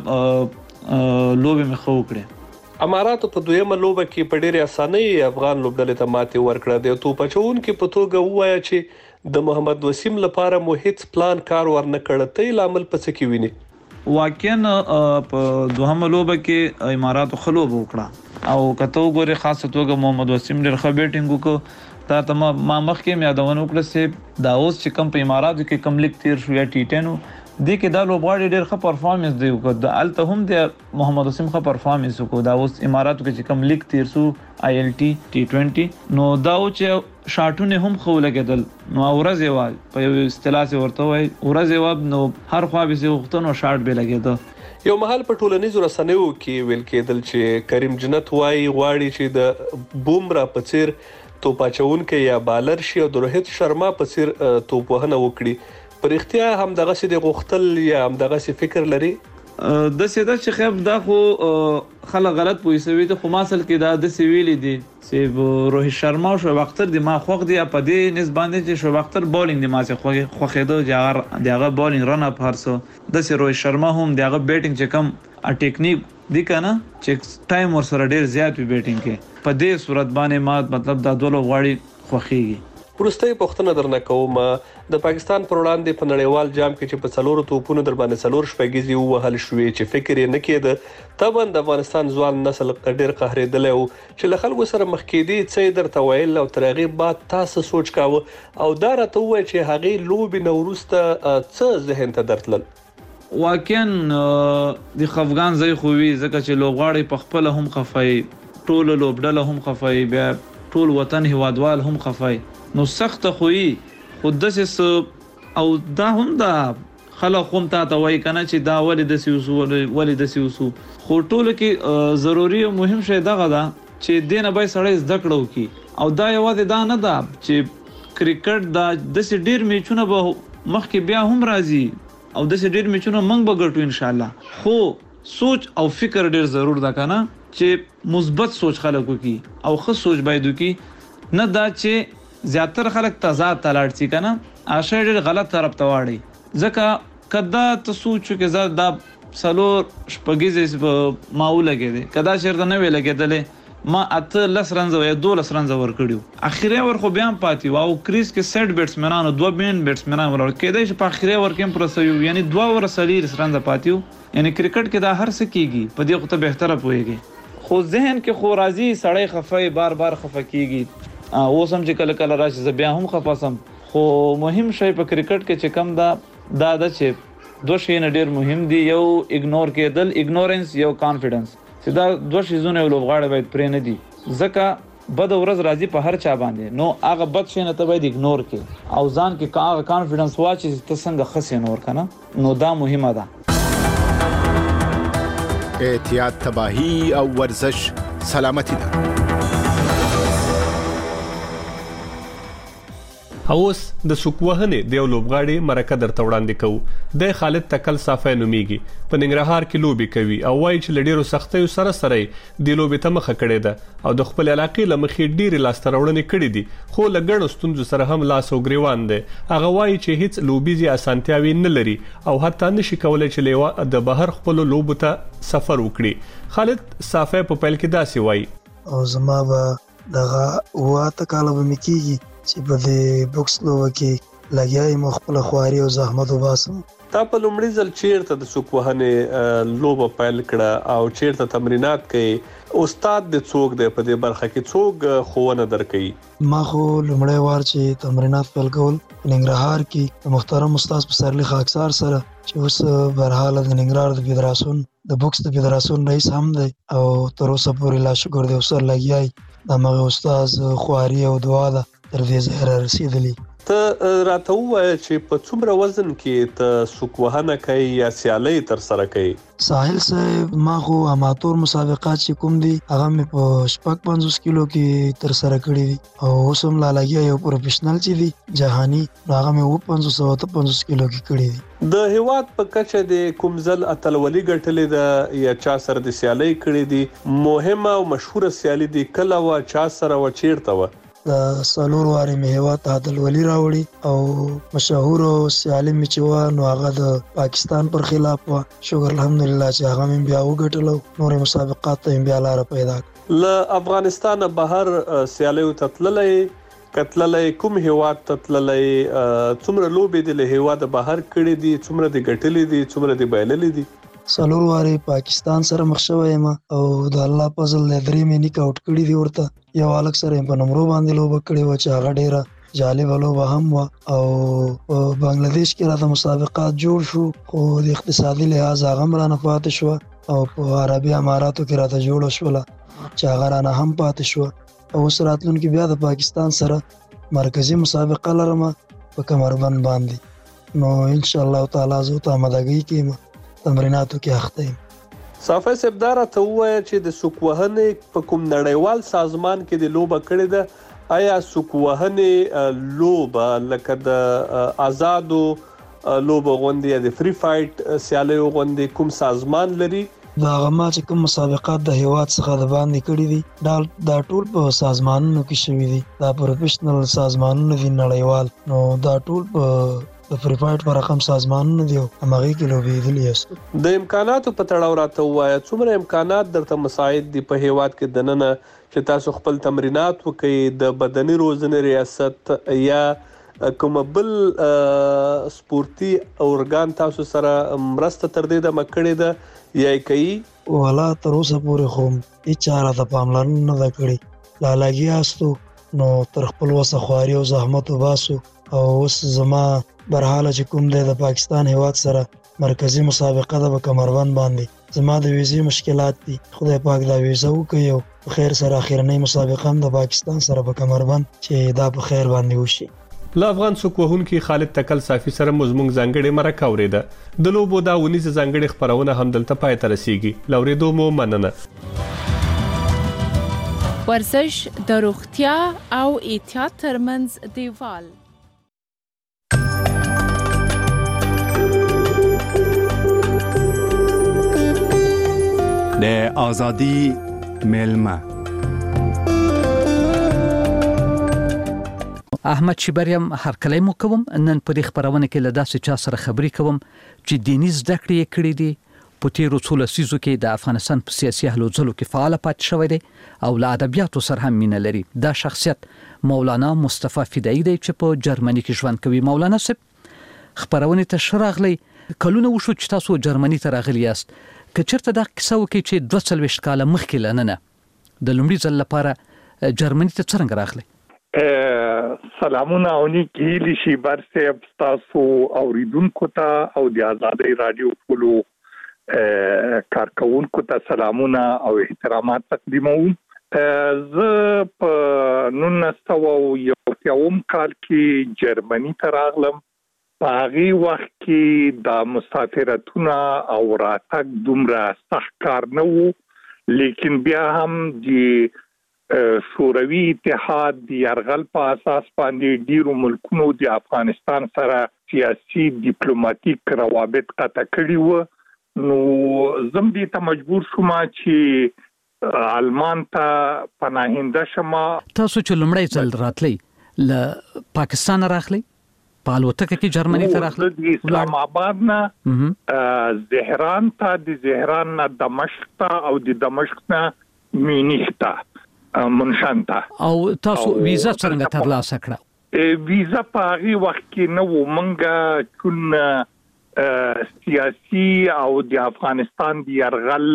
لوبې مخ وکړه امارات په دویمه لوبه کې په ډېر اسانۍ افغان لوبډلې ته ماتې ورکړه د توپچون کې په توګه وایا چې د محمد وسیم لپاره مو هیڅ پلان کار ورنه کړ ته لامل پڅ کې ویني واقعا په دوهمه لوبه کې امارات خلوب وکړه او کته وګوره خاصه توګه محمد وسیم ډېر ښه بیټینګ وکړ تا ته ما مخکې یادونه وکړه چې دا اوس چې کم په امارات کې کم لیک تیر شو یا T10 د کې دا لوبغاړي ډېر ښه پرفارمنس دی وکړ د الته هم د محمد وسیم ښه پرفارمنس وکړ دا اوس امارات کې کم لیک تیر شو ILT T20 نو دا او چې شاټونه هم خو لګیدل نو ورځ یو په یو اصطلاح ورته وای ورځ یو نو هر خوا به وختونو شاټ به لګیدل یو محل په ټولنیزو رسنیو کې ویل کېدل چې کریم جنت وای غواړي چې د بومرا پڅیر توپاچون کې یا بالر شي او د روهیت شرما پڅیر توپوهنه وکړي پر اختیار هم دغه سي د غختل یا هم دغه سي فکر لري د سیده چې خب دا خو خلک غلط پوښتنه ته خو ماسل کې دا د سیویل دي چې روهیت شرما او شعیب اختر د ما خوغ دی په دې نسبت چې شعیب اختر بولینګ دی ما څخه خوخېدو جار دغه بولینګ رن اپ هرڅو د سی روهیت شرما هم دغه بیټینګ چې کم ټیکنیک دی کنه چې ټایم ور سره ډیر زیات وی بیټینګ کې په دې صورت باندې ما مطلب دا ډول غواړي خوخيږي پرسته پښتنه درنه کوم د پاکستان پر وړاندې په نړیوال جام کې چې په څلورو توپونو در باندې څلور شپږیزي وهل شوې چې فکر یې نه کېده طبعا د افغانستان ځوان نسل ډېر قهرېدلی او چې له خلکو سره مخ کېدی څه درته ویل او تر هغې بعد تاسو سوچ کاوه او دا راته ووایه چې هغې لوبې نه وروسته څه ذهن ته درتلل واقعا د خفغان ځای خو وي ځکه چې لوبغاړي په خپل هم خفای ټول لوبډله هم خفای بیا ټول وطن هوادوال هم خفای نو سخت خوې خود دسه او دا هم دا خلک هم ته وایي کنه چې دا ولې د سیوسو خو ټول کې ضروری او مهم شی دغه ده چې دینه به سړی زده کړو کی او دا یوازې دا نه ده چې کرکټ دا د ډیر میچونه به مخکې بیا هم راځي او د ډیر میچونه موږ به ګټو ان شاء الله خو سوچ او فکر ډیر ضرور ده کنه چې مثبت سوچ خلکو کی او ښه سوچ باید کی نه دا چې زیاتره خلک تضاد تلاړ شي کنه آشه ډیر غلط طرف ته واړي ځکه کدا ته سوچو کې زړه دا سلور شپږیز ماوله کې دي کدا شرط نه ویل کېدلې ما اته لس رنز او 12 رنز ور کړیو اخیری ور خو بیا پاتې او کریس کې سیټ بیټسمنانو دوه بین بیټسمنان ور کېدای چې په اخیری ور کې پرسیو یعنی دوه ور سلیر رنز پاتیو یعنی کرکټ کې دا هر څه کیږي په دې خو ته بهتره پوهیږي خو ذهن کې خو راځي سړی خفای بار بار خفه کیږي اوس هم چې کله کله راشي زه بیا هم خفاسم خو مهم شی په کرکټ کې چې کم دا د چې دوه شیونه ډیر مهم دي یو اګنور کېدل اګنورنس یو کانفیډنس چې دا دوه شیزونه یو لوبغاړی باید پرې نه دي ځکه بد ورځ راځي په هر چا باندې نو هغه بد شی نه ته باید اګنور کې او ځان کې هغه کانفیډنس واچي چې ته څنګه خسې نور کنه نو دا مهمه ده احتیاط تباہی او ورزش سلامتی ده اوس د سوکوهنې د یو لوبغاړي مرکه درته وړاندې کوو د خالد تکل صافی نومیږي په ننګرهار کې لوبي کوي او وایي چې لډیرو سختیو سره د لوبي ته مخه کړې ده او د خپل علاقې لمخې ډېری لاستهراوړنې کړې دي خو لګڼو ستونزو سره هم لاس او ګریوان دي هغه وایي چې هیڅ لوبيزي اسانتیاوي نه لري او حتی نشي کولای چې لیوا د بهر خپل لوبو ته سفر وکړي خالد صافی په پیل کې داسې وایي او زما به دغه واته کاله به مکیږي چې په دې بوکس لوبه کې لګیاي مخبل خواري او زحمت وباسم تا په لومړي ځل چیرته د سوکوهنې لوبه پیل کړه او چیرته تمرینات کوي استاد د څوک دی په دې برخه کې څوک خوونه درکې ما خو لومړی وار چې تمرینات پیل کول ننګرهار کې محترم استاد پسرلی خاکسار سره چې اوس برحاله د ننګرهار د فدراسیون د بوکس د فدراسیون رئیس هم دی او تر اوسه پورې لا شکر دی سر لګیاي دغه استاد خواري او دعا ده تر دې زهره رسیدلی ته راته وایې چې په څومره وزن کې ته سوکوهنه کوي یا سیالي تر سره کوي ساحل صاحب ما خو اماتور مسابقات چې کوم دي هغه مې په 55 کیلو کې تر سره کړی دي او اوس هم لا لګیا یو پروفیشنل چې دي جهاني هغه مې 55 کیلو کې کړی دي د هیواد په کچه د کومزل اتلولي ګټلې ده یا چا سره د سیالي کړې دي مهمه او مشهوره سیالي دي کله وا چا سره و چیرته و د سالور واره مې هوا ته عدالولي راوړي او مشهور سیالي مې چې و نو هغه د پاکستان پر خلاف و شکر الحمدلله چې هغه مې بیا وګټلو نور مسابقات ته بیا لار پیدا ل افغانستان بهر سیالي تتللې کتللې کوم هیواد تتللې څومره لوبې د هیواد بهر کړې دي څومره د ګټلې دي څومره د بایللې دي سالور واره پاکستان سره مخ شوی ما او د الله فضل لدري مې نیک اوټ کړی دی ورته یو الګ سره په نمبر باندې لوب کړی و چې هغه ډیره جالب لوبه هم و او بنگلاديش کې راته مسابقات جوړ شو خو د اقتصادي لحاظ هغه را نه پاتې شو او په عربي اماراتو کې راته جوړ شو چې هغه را نه هم پاتې شو او اوس راتلونکي بیا د پاکستان سره مرکزی مسابقه لرم په کمربند باندې نو ان شاء الله تعالی زه ته آمادګي کوم تمریناتو کې اخته یم صافی سبدار ته وایي چې د سوکوهنې په کوم نړیوال سازمان کې د لوبه کړې ده آیا سوکوهنې لوبه لکه د آزادو لوبه غونډې یا د فری فایټ سیالي غونډې کوم سازمان لري دا غما چې کوم مسابقات د هیواد څخه د باندې کړی دي دا ټول په سازمانونو کې شوي دي دا پروفیشنل سازمانونه دي نړیوال نو دا ټول په د فری فایټ پر رقم سازمانونه دی همغه کې لوبې دي است د امکاناتو په تړاو راته وایي څومره امکانات درته مساعد دي په هیواد کې دننه چې تاسو خپل تمرینات وکړئ د بدني روزنې ریاست یا کوم بل سپورتي اورګان تاسو سره مرسته تر دې د مکړې ده یا کوي ولا تر اوسه پورې خو هیڅ چاره د پاملرنه نه کړې لا لګیاستو نو تر خپل وسه خواري او زحمت وباسو او اوس زما برحاله چې کوم د پاکستان هیواد سره مرکزی مسابقه ده په کمربند باندې زما د ویزې مشکلات دي خدای پاک دا ویزه وکړي او په خیر سره اخرنۍ مسابقه هم د پاکستان سره په کمربند چې دا په خیر باندې وشي. له افغان څوک وهونکي خالد تکل صافي سره مزمنګ ځانګړي مرکه اورېده. د لوبو دا ونیزه ځانګړي خبرونه هم دلته پای ته رسیږي. لورېدو مو مننه. ورزش د روغتیا او احتیاط ترمنځ دیوال. د ازادي ملما احمد شبریم هرکلی مو کوم. نن په دې خبرونه کې له داسې چا سره خبرې کوم چې دیني زده کړې کړې دي. په تیرو څو لسیزو کې د افغانستان په سیاسي هلو ځلو کې فعال پاتې شوی دی او له ادبیاتو سره هم مینه لري. دا شخصیت مولانا مصطفی فدایی دی چې په جرمني کې ژوند کوي. مولانا صاحب خبرونه ته شراغلی کلونه وشو چې تاسو جرمني ته راغلی یاست. که چېرته دا کیسه وکړي چې 42 کاله مخکې لننه د لومړي ځل لپاره جرمني ته څنګه راغلی؟ سلامونه او نیکی هیلې شي برسه تاسو اوریدونکو ته او د آزادۍ رادیو ټولو کارکونکو ته سلامونه او احترامات تقدیموم. زه په 1991 کال کې جرمني ته راغلم. په هغه وخت کې د مسافرتونه او راتګ دومره سخت کار نه وو، لیکن بیا هم د شوروي اتحاد د یرغل په اساس باندې ډیرو ملکونو د افغانستان سره سیاسي ډیپلوماټیک روابط قطع کړي وو. نو زم دې ته مجبور شوم چې آلمان ته پناهنده شم. تاسو چې لومړی ځل راتلی له پاکستان راغلی په الوتکه کې جرمني ته راغلی؟ د اسلام آباد نه زهران ته، د زهران نه دمشق ته او د دمشق نه مینیخ ته منشن ته. او تاسو ویزا څنګه ترلاسه کړه؟ ویزا په هغه وخت کې نه و. منګه چون سیاسي او د افغانستان د یرغل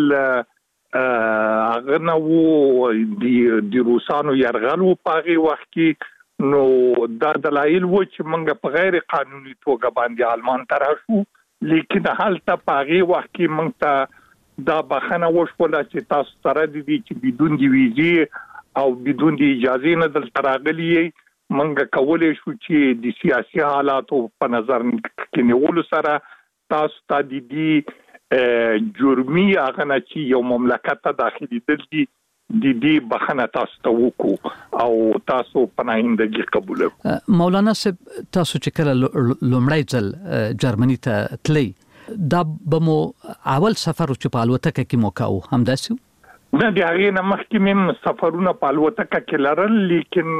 هغه نه و، د روسانو یرغل و په هغه وخت کې. نو دا دلایل و چې موږ په غیر قانوني توګه باندې آلمان ته راشو، لیکن هلته په هغه وخت کې موږ ته دا بخښنه وشوله چې تاسو سره دي چې بدون د ویزې او بدون د اجازه نه دلته راغلي. موږ کولای شو چې د سیاسي حالاتو په نظر کې نیولو سره تاسو ته د دې جرمي هغه نه چې یو مملکت ته داخلي دي د دې بخنه تاسو ته وکړو او تاسو پناهندګي قبول کړو. مولانا صاحب تاسو چې کله لومړی ځل جرمني ته تللی دا به مو اول سفر چې په الوتکه کې مو کاوه همداسې؟ نه، د هغې نه مخکې مې سفرونه په الوتکه کې لرل، لیکن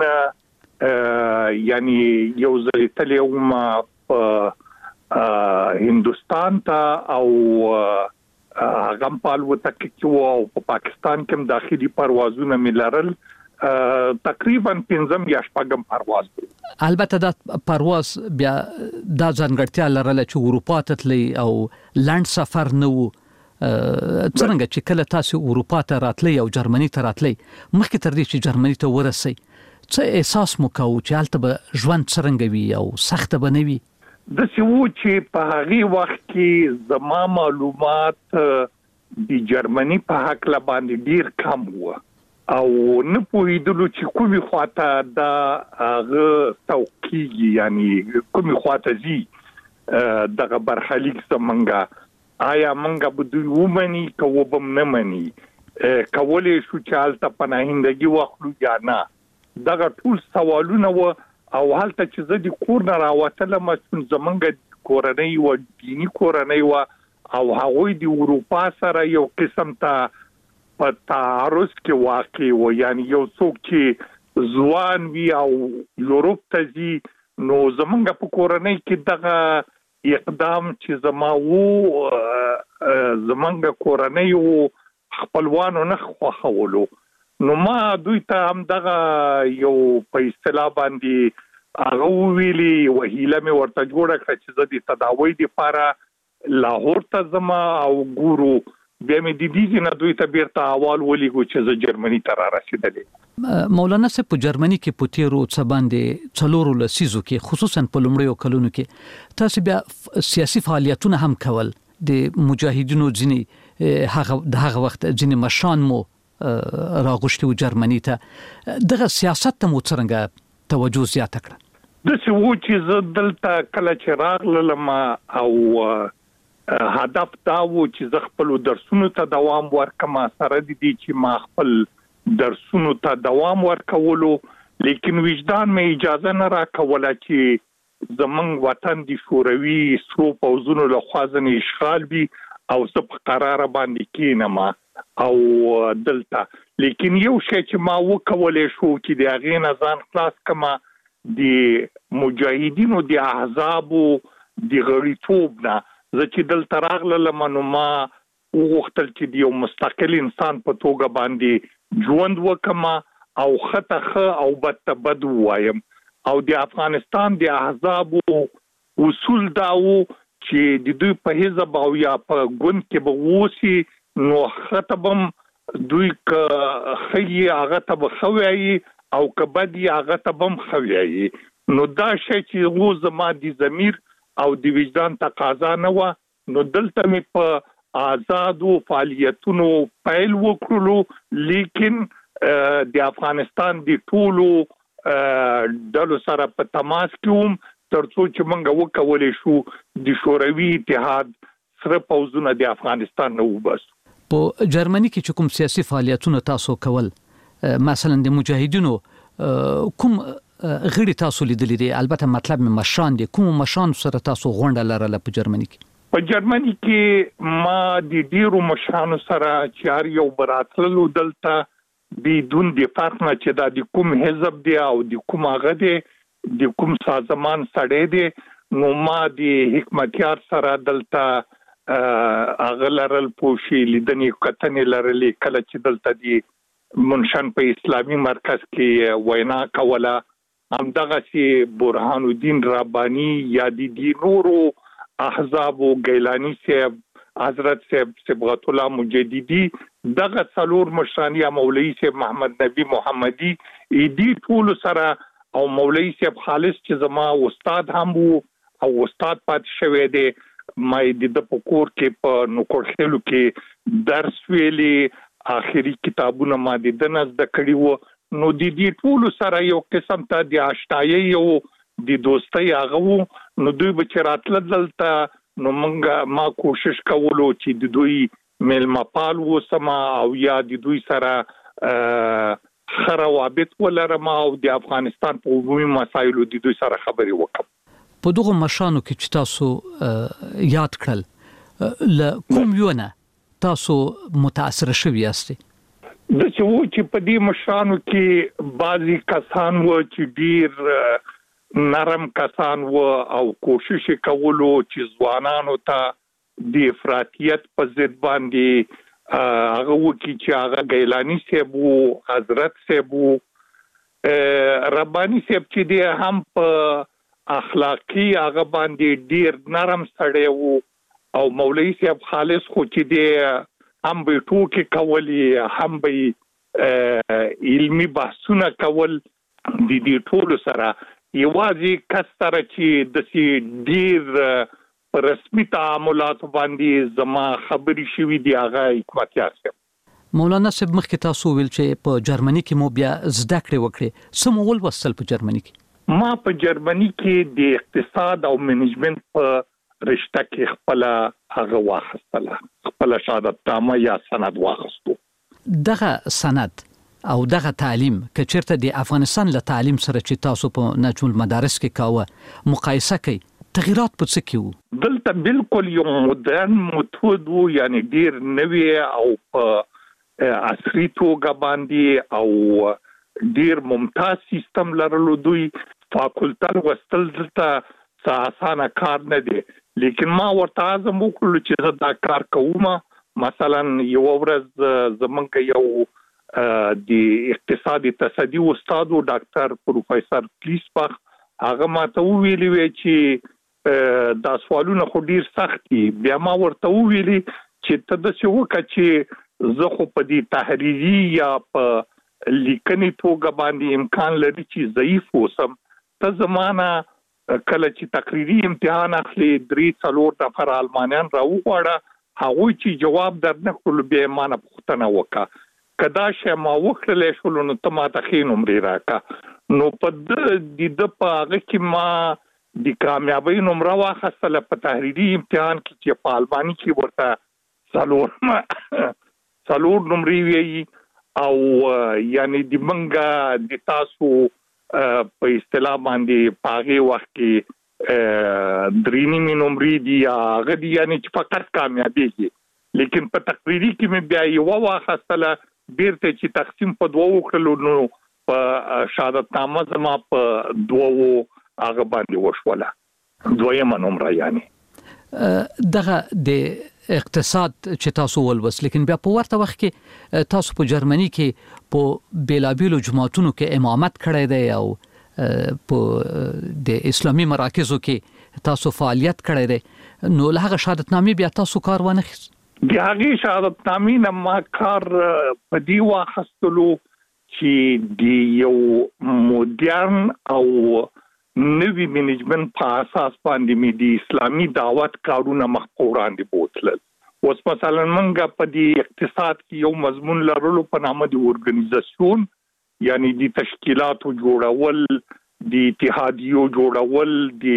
یعنی یو ځل تللی وم په هندوستان ته او هغه په الوتکه کې او په پاکستان کې هم داخلي پروازونه ملرل. تقریبا 15 یا 16 پرواز دی. البته دا پرواز بیا دا ځانګړتیا لرله چې اروپا ته تللی او لنډ سفر نه و. څنګه چې کله تاسو اروپا ته راتلی او جرمني ته راتلی مخکې تر دې چې جرمني ته ورسئ څه احساس مو کاوه چې هلته به ژوند څرنګه وي او سخته به نه وي؟ داسې و چې په هغه وخت کې زما معلومات د جرمني په حق لا باندې ډیر کم و او نه پوهیدلو چې کومې خواته دا هغه توقیږي، یعنی کومې خواته ځي دغه برخلیک زمونږه. آیا مونږ به دوی ومني که وبم نه مني، کولی شو چې هلته پناهندګي واخلو یا نه؟ دغه ټول سوالونه و. او هلته چې زه د کور نه راوتلم چون زمونږ کورنۍ و دینی کورنۍ و او هغوی د اروپا سره یو قسم ته په تعارض کې واقع و، یعنی یو څوک چې ځوان وي او یورپ ته ځي نو زمونږ په کورنۍ کې دغه اقدام چې زما و زمونږ کورنۍ و خپلوانو نه خوښولو. نو ما دوی ته هم دغه یو په اصطلاح باندې هغه ویلي وهیله مې ورته جوړه کړه چې زه د تداوی لپاره لاهور ته ځم او ګورو بیا مې د دې نه دوی ته بیرته احوال ولېږو چې زه جرمني ته را رسېدلی. مولانا صاحب په جرمني کې په تیرو څه باندې 4 لسیزو کې خصوصا په لومړیو کلونو کې تاسو بیا سیاسي فعالیتونه هم کول د مجاهدینو ځینې هغه وخت ځینې مشان مو راغوښتي و جرمني ته دغه سیاست ته مو څنګه توجه زیاته کړه؟ داسې و چې زه دلته کله چې راغلم او هدف دا و چې زه خپل درسونو ته دوام ورکم، سره د دې چې ما خپل درسونو ته دوام ورکولو، لیکن وجدان مې اجازه نه راکوله چې زمونږ وطن د شوروي سرو پوځونو لخوا ځنې اشغال وي او زه په قراره باندې کېنم او دلته. لیکن یو شی چې ما وکولای شو چې د هغې نه ځان خلاص کړم د مجاهدینو د احزابو د غړیتوب نه. زه چې دلته راغلم نو ما وغوښتل چې د یو مستقل انسان په توګه باندې ژوند وکړم او ښه او بد ته بد ووایم. او د افغانستان د احزابو اصول دا و چې د دوی په حزب او یا په ګوند کې به ووسي نو ښه به هم دوی که ښه هغه ته به ښه وایي او که بد یې هغه ته به هم ښه وایي. نو دا شی چې و زما د ضمیر او د وجدان تقاضا نه وه، نو دلته مې په آزادو فعالیتونو پیل وکړلو، لیکن د افغانستان د ټولو ډلو سره په تماس کې وم ترڅو چې موږ وکولای شو د شوروي اتحاد سره پوځونه د افغانستان نه وباسو. په جرمني کې چې کوم سیاسي فعالیتونه تاسو کول، مثلا د مجاهدینو کوم غړي تاسو لیدلې دي؟ البته مطلب مې مشان دي، کوم مشان سره تاسو غونډه لرله په جرمني کې؟ په جرمني کې ما د ډیرو مشانو سره چې هر یو براتللو دلته بدون د فرق نه چې دا د کوم حزب دی او د کوم هغه دی د کوم سازمان سړی دی، نو ما د حکمتیار سره دلته هغه لرل پوشي لیدنې کتنې لرلې. کله چې دلته د منشن په اسلامي مرکز کې وینا کوله، همدغه سي برهان الدین ربانی یا د نورو احزاب او گیلانی صاحب، حضرت صاحب صبغت الله مجددي، دغه څلور مشران یا مولوی صاحب محمد نبی محمدي، دې ټول سره او مولوی صاحب خالص چې زما استاد هم وو او استاد پات شوی دی، ما د پکور کې په نوکرخېلو کې درس ویلي، آخري کتابونه ما د دنس د کړي وو. نو د دې ټول سره یو قسم ته د آشنایي او د دوستۍ هغه وو. نو دوی به چې راتله دلته نو ما کوشش کولو چې د دوی میلمه پال وسم او یا د دوی سره ښه روابط ولرم او د افغانستان په عمومي مسایلو د دوی سره خبرې وکړم. په دغه مشانو کې چې تاسو یاد کړل، له کوم یو نه تاسو متاثر شوي یاستئ؟ د څه و چې په دې مشانو کې بعضی کسان و چې ډیر نرم کسان و او کوشش کولو چې ځوانانو ته د افراطیت په ضد باندې هغه وکړي چې هغه گیلانی صاحب و، حضرت صاحب و، ربانی صاحب چې دی هم په اخلاقی هغه باندې ډیر نرم سړی و او مولوی صاحب خالص خو چې دی هم به ټوکې کولې، هم به علمي بحثونه کول. د دې ټولو سره یوازې کس سره چې داسې ډیر په رسمي تعاملاتو باندې زما خبرې شوي دي هغه حکمتیار صاحب. مولانا صاحب مخکې تاسو ویل چې په جرمني کې مو بیا زده کړې وکړې، څه مو ولوستل په جرمني کې؟ ما په جرمني کې د اقتصاد او منیجمنت په رشته کې خپل هغه واخستله، خپل شهادتنامه یا سند واخستو. دغه سند او دغه تعلیم که چیرته د افغانستان له تعلیم سره چې تاسو په نجم المدارس کې کاوه مقایسه کوي، تغیرات په څه کې وو؟ دلته بالکل یو مدرن میتود وو، یعنی ډیر نوی او په عصري توګه باندې او ډیر ممتاز سیستم لرلو. دوی فاکولټه وستل دلته اسانه کار نه دی، لیکن ما ورته عزم وکړل چې زه دا کار کوم. مثلا یو ورځ زمونږ یو د اقتصادي تصدي استاد او ډاکټر پروفیسور کلیسبخ هغه ماته ویلي چې دا سوالونه خو ډیر سخت دي. بیا ما ورته ویلي چې ته د څه وکړه چې زه خو په دې تحریری یا په لیکنې توګه باندې امکان لري چې ضعیف اوسم، ته زمانہ کله چې تقریری امتحان اخلي 3-4 نفر آلمانیان راوغواړه، هغه چې جواب درنه کول به مانه پوښتنه وکړه کدا شې ما وکړلې شو نو ته ماته خې نمرې راکا، نو په د په هغه کې ما د کامیابی نمره واخیستله په تحریری امتحان کې چې په آلماني کې ورته 4 نمرې وی او یعنی د منګه د تاسو په اصطلاح باندې پاغه وخت کې 3 نمرې دی هغه دی یعنی چې فقط کامیابی کې، لیکن په تقریری کې مې بیا یو واخیستله بیرته چې تقسیم په 2 وکړلو نو په شهادتنامه زما په 2 هغه باندې وشوله 2 نمره یعنی دغه د اقتصاد چې تاسو ولوس، لیکن بیا په ورته وخت کې تاسو په جرمني کې په بیلابیلو جماعتونو کې امامت کړی دی او په د اسلامي مراکزو کې تاسو فعالیت کړی دی، نو له هغه شهادتنامې بیا تاسو کار ونه خیست؟ د هغه شهادتنامې نه ما کار په دی واخستلو چې د یو مدرن او نوی منیجمنت په اساس باندې مې د اسلامي دعوت کارونه مخ وړاندې بوتلل. اوس مثلا منګه په دې اقتصاد کې یو مضمون لرلو په نامه د اورګنایزیشن، یعنی د تشکیلاتو جوړول، د اتحادیو جوړول،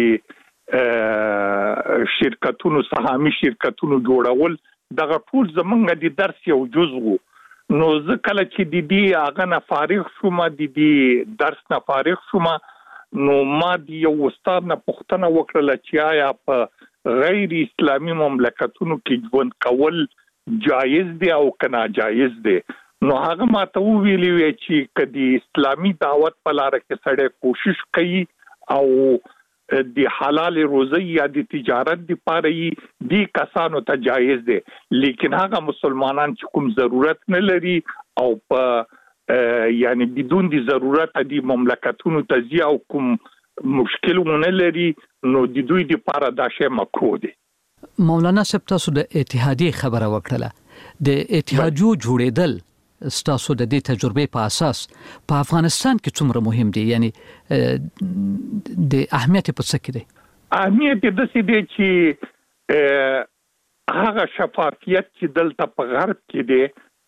د شرکتونو سهامي شرکتونو جوړول، دغه ټول زمونږ د درس یو جزء وو. نو زه کله چې د دې هغه نه فارغ شوم، د دې درس نه فارغ شوم، نو ما د یو استاد نه پوښتنه وکړه چې آیا په غیر اسلامي مملکتونو کې ژوند کول جایز دی او که ناجایز دی؟ نو هغه ماته ویلي وی چې کدي اسلامي دعوت په لار کې سړی کوشش کوي او د حلال روزي یا د تجارت لپاره یې دي کسانو ته جایز دي، لیکن هغه مسلمانان چې کوم ضرورت نه لري او په یعنی بدون د ضرورت د مملکتونو ته ځي او کوم مشکل ونه لري، نو د دوی لپاره دا شی مکروه دي. مولانا صاحب تاسو د اتحادیه خبره وکړه، د اتحادیو جوړېدل ستاسو د دې تجربې په اساس په افغانستان کې څومره مهم دي؟ یعنی د اهمیت په څه کې دی؟ اهمیت د څه دی چې هغه شفافیت چې دلته په غرب کې دی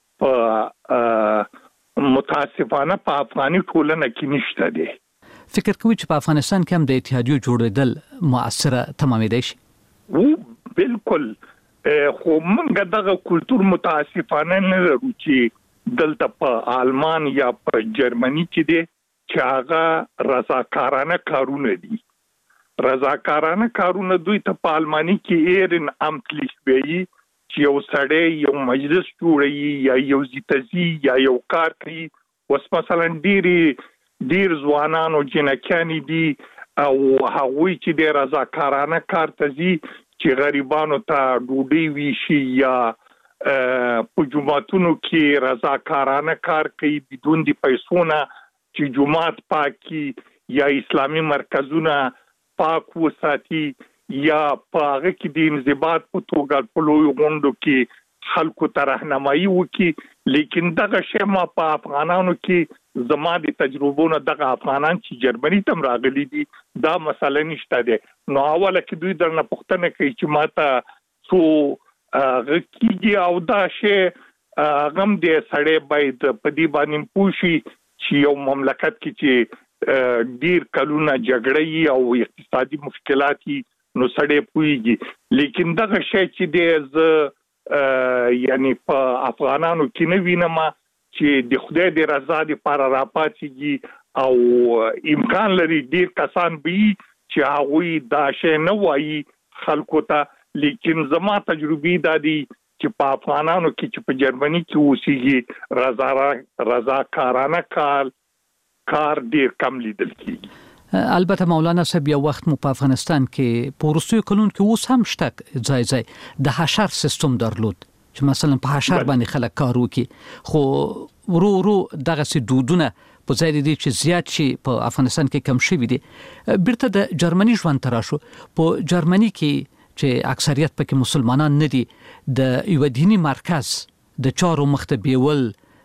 په متاسفانه په افغاني ټولنه کې نشته دی. فکر کوئ چې په افغانستان کې هم د اتحادیو جوړېدل مؤثره تمامېدای شي؟ بالکل، خو موږ دغه کلتور متاسفانه نه لرو چې دلته په آلمان یا په جرمني کې دي چې هغه رضاکارانه کارونه دي. رضاکارانه کارونه دوی ته په آلماني کې ایرن امتلیش وی چې یو سړی یو مجلس جوړوي یا یو زیتزي یا یو کار کوي. اوس مثلا ډیر ځوانان او جنکیان دي او هغوی چې د رضاکارانه کار ته ځي چې غریبانو ته ډوډۍ ویشي یا په جماعتونو کې رضاکارانه کار کوي بدون د پیسو نه، چې جماعت پاکي یا اسلامي مرکزونه پاک وساتي یا په هغه کې د انضباط په توګه په لوی غونډو کې خلکو ته راهنمایي وکړي. لیکن دغه شی ما په افغانانو کې زما د تجربونو دغه افغانان چې جرمني تم راغلي دي دا مسله نشته ده. نو اوله کې دوی درنه پوښتنه کوي چې ماته څو غکیږي او دا شی غم دې سړی باید په دې باندې پوښي چې یو مملکت کې چې ډیر کلونه جګړې او اقتصادي مشکلات نو سړی پوښي. لیکن دغه شی چې دې یعنی په افغانانو کې نه وینم چې د خدای د رضا لپاره راپاتېږي او امکان لري ډیر کسان به چې هغه دا شی نه وایي خلکو ته. لیکن زما تجربه دا دي چې په افغانانو کې چې په جرمني کې اوسېږي رضاکارانه کار ډیر کم لیدل کیږي. البته مولانا صاحب یو وخت مو په افغانستان کې په وروستیو کلونو کې اوس هم شته ځای د حشر سیستم درلود چې مثلا په حشر باندې خلک کار وکړي، خو ورو دغه سي دودونه په ځای دي چې زیات شي په افغانستان کې کم شوي دي. بیرته د جرمني ژوند تر شو، په جرمني کې چې اکثریت پکې مسلمانان نه دي د یو دینی مرکز د چارو مخته بیول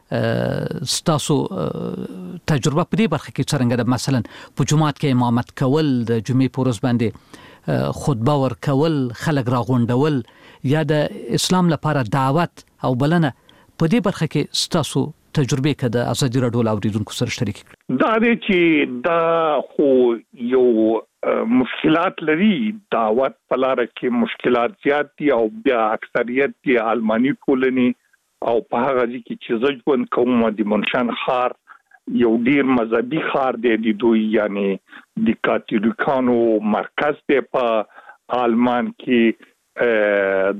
ستاسو تجربه په دې برخه کې څنګه ده؟ مثلا په جمعات کې امامت کول، د جمعې په ورځ باندې خطبه ورکول، خلک راغونډول، یا د اسلام لپاره دعوت او بلنه، په دې برخه کې ستاسو تجربه کې د ازادي راډیو اوریدونکو سره شریک کړئ. دا دی چې دا خو یو مشکلات لري، دعوت په لار کې مشکلات زیات دي او بیا اکثریت دی آلماني ټولنې او په هغه ځای کې چې زه ژوند کوم د منشان ښار یو ډیر مذهبي ښار دی، د دوی یعنی د کاتولیکانو مرکز دی په آلمان کې.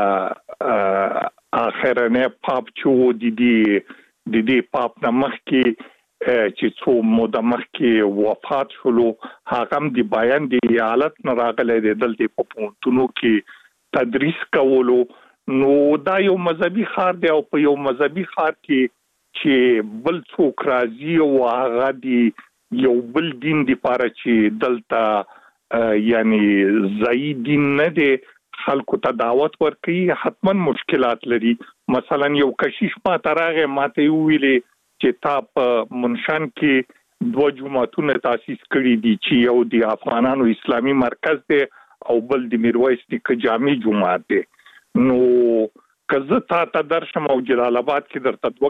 دغه اخرنه پاپ چې د دې پاپ نمخ کې چې څو موده مخکې وفات شولو، هغه هم د بیان د ایالت نه راغلی دی، دلته په پوهنتونو کې تدریس کولو. نو دا یو مذهبي ښار دی او په یو مذهبي ښار کې چې بل څوک راځي او هغه دی یو بل دین دی لپاره چې دلته یعنی ځایی دین نه دی خلکو ته دعوت ورکوي، حتما مشکلات لري. مثلا یو کشیش ما ته راغی، ما ته ویلې چې تا په منشان کې 2 جماعتونه تاسیس کړي دي چې یو د افغانانو اسلامي مرکز دی او بل د میرویس نیکه جامع جماعت دی. نو کزه تا درشم او جلال آباد کې درته 2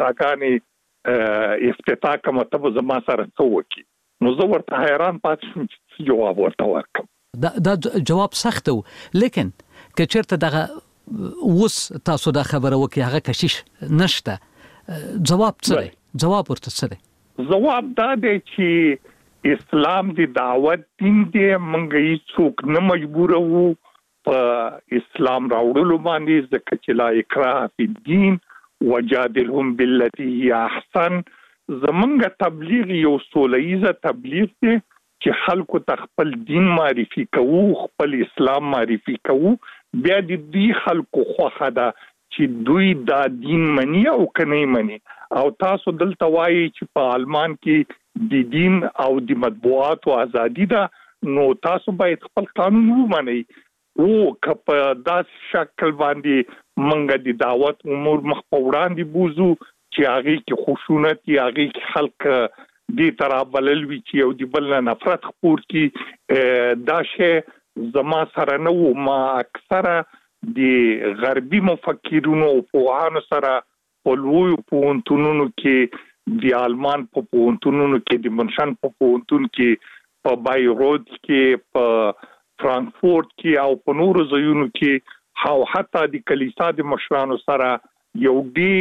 کلیساګانې افتتاح کوم ته زما سره څه وکي. نو زه ورته حیران پاتې شوم چې جواب ورته ورکړم. دا جواب سخت و، لیکن که چیرته دغه اوس تاسو دا خبره وکي هغه کشیش نشته، جواب څه دی؟ جواب ورته څه دی؟ جواب دا دی چې اسلام دی دعوت دین دی، موږ هیڅ څوک نه مجبورو په اسلام راوړلو باندې، ځکه چې لا اکراه فی الدین وجادلهم بالتي هي احسن. زمونږ تبلیغ یو سولیزه تبلیغ دی چې خلکو ته خپل دین معرفي کوو، خپل اسلام معرفي کوو، بیا د دې خلکو خوښه ده چې دوی دا دین مني او کني مني. او تاسو دلته وایي چې په آلمان کې د دین او د مطبوعاتو ازادي ده، نو تاسو باید خپل قانون ومنئ. او کپ داس شکل باندې منګه د دعوت امور مخ په وړاندې بوزو چې هغه کې خشونت یا هغه کې خلک دې ترابلل وی چې یو د بل نفرت خپور کی دا شی زما سره نو ما اکثره د غربي مفکرونو او پوهانو سره په لوی پوهنتونونو کې د آلمان په پوهنتونونو کې د منشان په پوهنتون کې په بایروت کې په فرانکفورت کې او په نورو ځایونو کې او حتی د کلیسا د مشرانو سره یو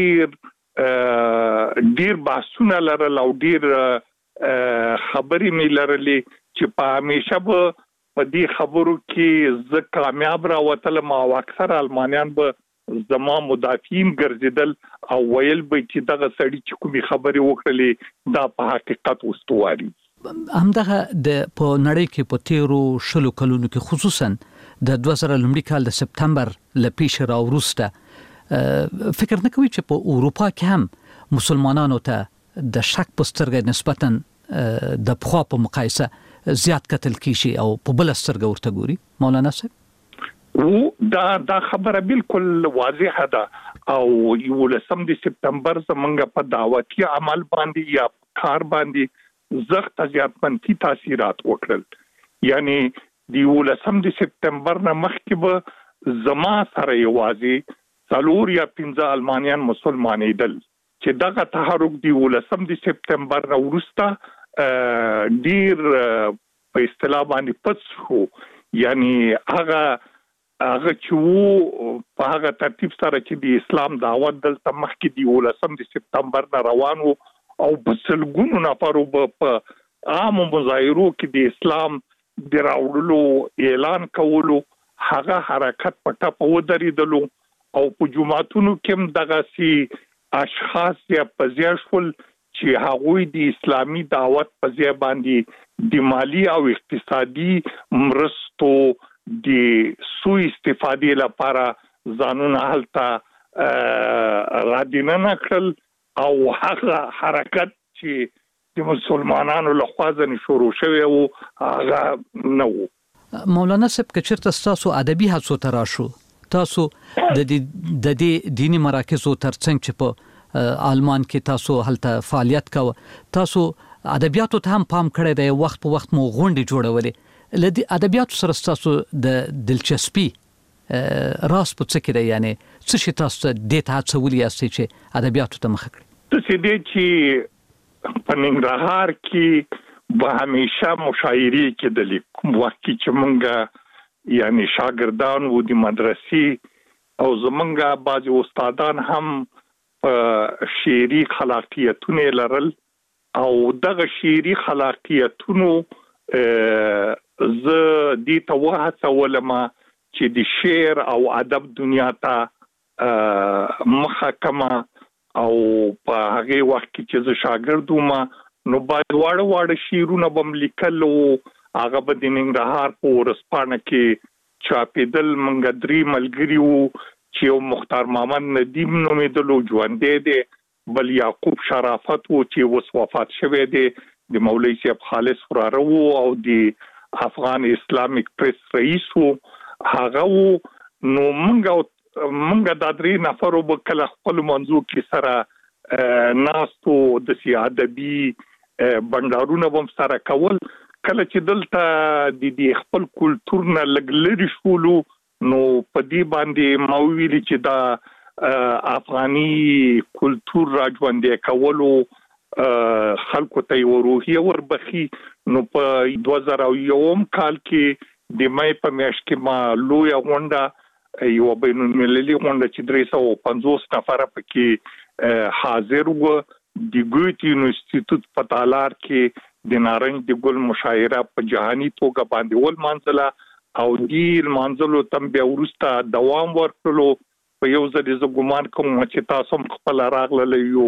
ډیر بحثونه لرل او ډیر خبرې مې لرلې چې په همیشه به په دې خبرو کې زه کامیاب راوتلم او اکثر آلمانیان به زما مدافعین ګرځیدل او ویل به چې دغه سړی چې کومې خبرې وکړلې دا په حقیقت واستواري. همدغه د په نړۍ کې په تیرو 20 کلونو کې خصوصا د 2000 لومړي کال د سپتمبر لپیش را وروسته فکر نه کوي چې په اروپا کې هم مسلمانانو ته د شک په سترګه نسبتا د پخوا په مقایسه زیات قتل کیږي او په بل سترګه ورته ګوري؟ مولانا صاحب او دا خبره بالکل واضحه ده او 11 سپتمبر زمونږ په دعوتي عمل باندې یا کار باندې زخت زیاتمنفي تاثیرات وکړل. یعنی د 11 سپتمبر نه مخکې به زما سره یوازې 4 یا 5 آلمانیان مسلمانېدل چې دغه تحرک د 11 سپتمبر نه وروسته ډیر په اصطلاح باندې پڅ شو. یعنی هغه چې په هغه ترتیب سره چې د اسلام دعوت دلته مخکې د 11 سپتمبر نه روان وو او په سلګونو نفرو په عام مظاهرو کې د اسلام د راوړلو اعلان کولو هغه حرکت په ټاپه ودرېدلو او په جمعتونو کې دغه سي اشخاص یا پزیاشول چې هغوی د اسلامي دعوت په ځای باندې د مالی او اقتصادي مرستو د سوء استفادې لپاره ځانونه هلته غادینه کړل او هغه حرکت چې د مسلمانانو له خوا ځنې شروع شوی و هغه نه و. مولانا صاحب کچرته تاسو ادبي هڅو ته راشو تاسو د دې دینی مراکزو ترڅنګ چې په آلمان کې تاسو هلته فعالیت کاوه تاسو ادبیاتو ته هم پام کړی دی وخت په وخت مو غونډې جوړولې لدی ادبیاتو سره تاسو د دلچسپي راس په څه کې دی یعنی څه شي تاسو د ته هڅولې یاستئ چې ادبیاتو ته مخ کړئ څه دې چې په ننګرهار کې به همیشه مشاعرې کېدلې کوم وخت چې مونږ یعنی شاګردان وو د مدرسې او زمونږ بعض استادان هم شعري خلاقیتونه لرل او دغه شعري خلاقیتونو ز دې ته وهڅولم چې د شعر او ادب دنیا ته محکمه او په هغه وخت کې چې ز شاګرد وم نو باید واړه شعرونه بم لیکلو هغه به د ننګرهار په ورسپانه کې چاپېدل منګ درې ملګری وو چې یو مختار محمد ندیم نومېدلو ژوندې دی بل یعقوب شرافت وو چې اوس وفات شوی دی د مولوي صاحب خالص فراره وو او د افغان اسلامیک پریس رئیس وو هغه وو نو منګ د درې نفرو په کله خپل منځو کې سره ناستو د سیادبي بندارونه هم سره کول کله چې دلته د دې خپل کلچر نه لګلري شولو نو په دې باندې ما ویل چې دا افغاني کلچر راځوندې کولو خلکو ته وروهي وربخي نو په 2001 کال کې د مې په میاشت کې ما لوی غونډه یو بینالمللي غونډه چې 350 نفر پکې حاضر وو د ګوتې انسټیټیوټ په تالار کې د نارنج د ګل مشاعره په جهاني توګه باندې ول منځله او د منځلو تم بیا ورسته دوام ورکړلو په یو ځل ز ګومان کوم چې تاسو خپل راغله یو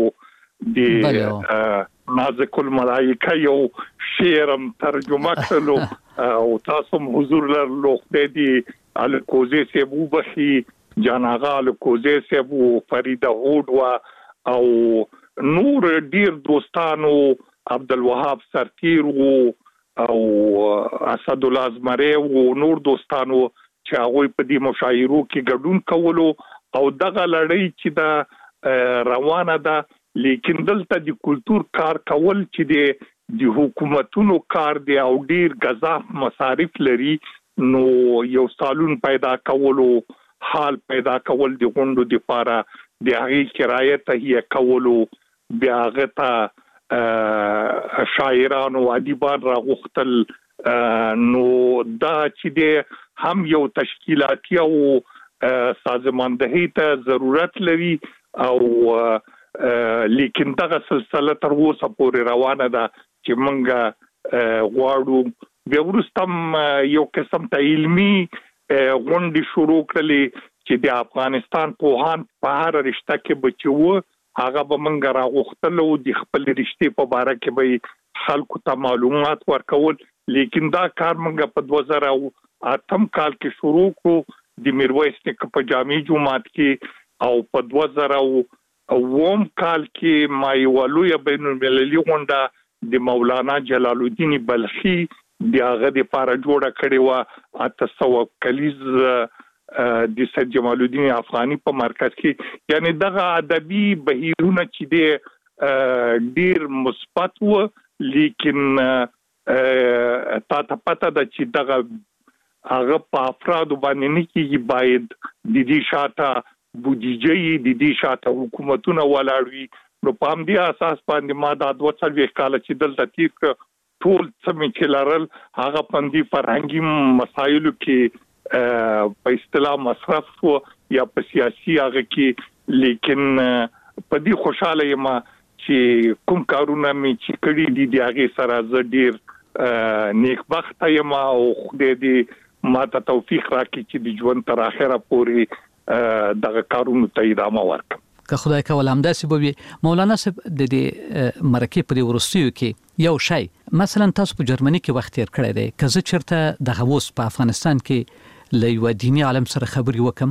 د نازک الملائکه یو شعرم ترجمه کړلو او تاسو حضور لرلو د دې الکوزي سیبو بخي جاناغا الکوزي سیبو فریده هود او نور ډیر دوستانو عبدالوهاب سرتیر او اسد الله ازمری او نور دوستانو چې هغه په دې مشاعرو کې ګډون کولو او دغه لړۍ چې دا روانه ده لیکن دلته د کلچر کار کول چې د حکومتونو کار دی او ډیر غذاف مصارف لري نو یو سالون پیدا کولو حال پیدا کول د غونډو د لپاره د هغې کرایه تهیه کولو بیا هغه ته شاعران او ادیبان راغوښتل نو دا چې د هم یو تشکیلاتي او سازماندهي ته ضرورت لري او لیکن دغه سلسله تر اوسه پورې روانه ده چې موږ غواړو بیا وروسته یو قسم ته علمي غونډې شروع کړلې چې د افغانستان پوهان په هر رشته کې بچو هغه به موږ راغوښتلو د خپل رشتې په اړه کې به خلکو ته معلومات ورکول لیکن دا کار موږ په 2008 کال کې شروع کړو د میرویس نیکه په جامع جماعت کې او په 2009 کال کې ما یو لوی بینالمللي غونډه د مولانا جلال الدین بلخي د هغه د لپاره جوړه کړې و اته کلیز د سید جمال الدین افغاني په مرکز کې یعنی دغه ادبي بهیرونه چې د ډیر مثبت و لیکن تا پته د چې دغه هغه په افراد باندې نه کیږي باید د دې شاته بودیجه د دې شاته حکومتونه ولاړوي نو په همدې اساس باندې ما د 2 کال چې دلته تیر ټول څه چې لرل هغه پندې فرهنګي مسایلو کې په اصطلاح مصرف یا په سیاسي هغه کې لیکن په دې خوشاله یم چې کوم کارونه مې چې کړی دي د هغه سره زه ډیر نیکبخت یم او خدای دې ماته توفیق راکړي چې د ژوند تر اخره پورې دغه کارونو ته ادامه ورکړم که خدای کول همداسې به وي مولانا صاحب د دې مرکې په ورستیو کې یو شی مثلا تاسو په جرمني کې وخت تیر کړی دی که زه چېرته دغه اوس په افغانستان کې له یو دیني عالم سره خبرې وکم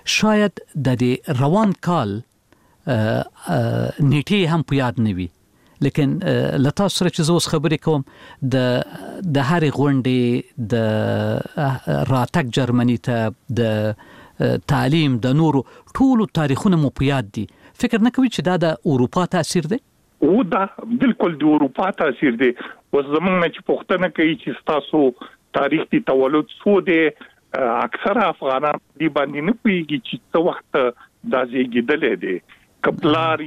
شاید د دې روان کال نیټې هم په یاد نه وي لیکن لتا سره چې زوس خبرې کوم د هرې غونډې د راتګ جرمني ته د تعلیم د نورو ټولو تاریخونه مو په یاد دي. فکر نه کوي چې دا د اروپا تاثیر دی؟ او دا بالکل د اروپا تاثیر دی. اوس زمونږ نه چې پوښتنه کوي چې تاسو تاریخ دی تولد سو دی، اکثر افغانان دی باندې نه پوهیږي چې څه وخت دا زیږیدلې دی. کپلار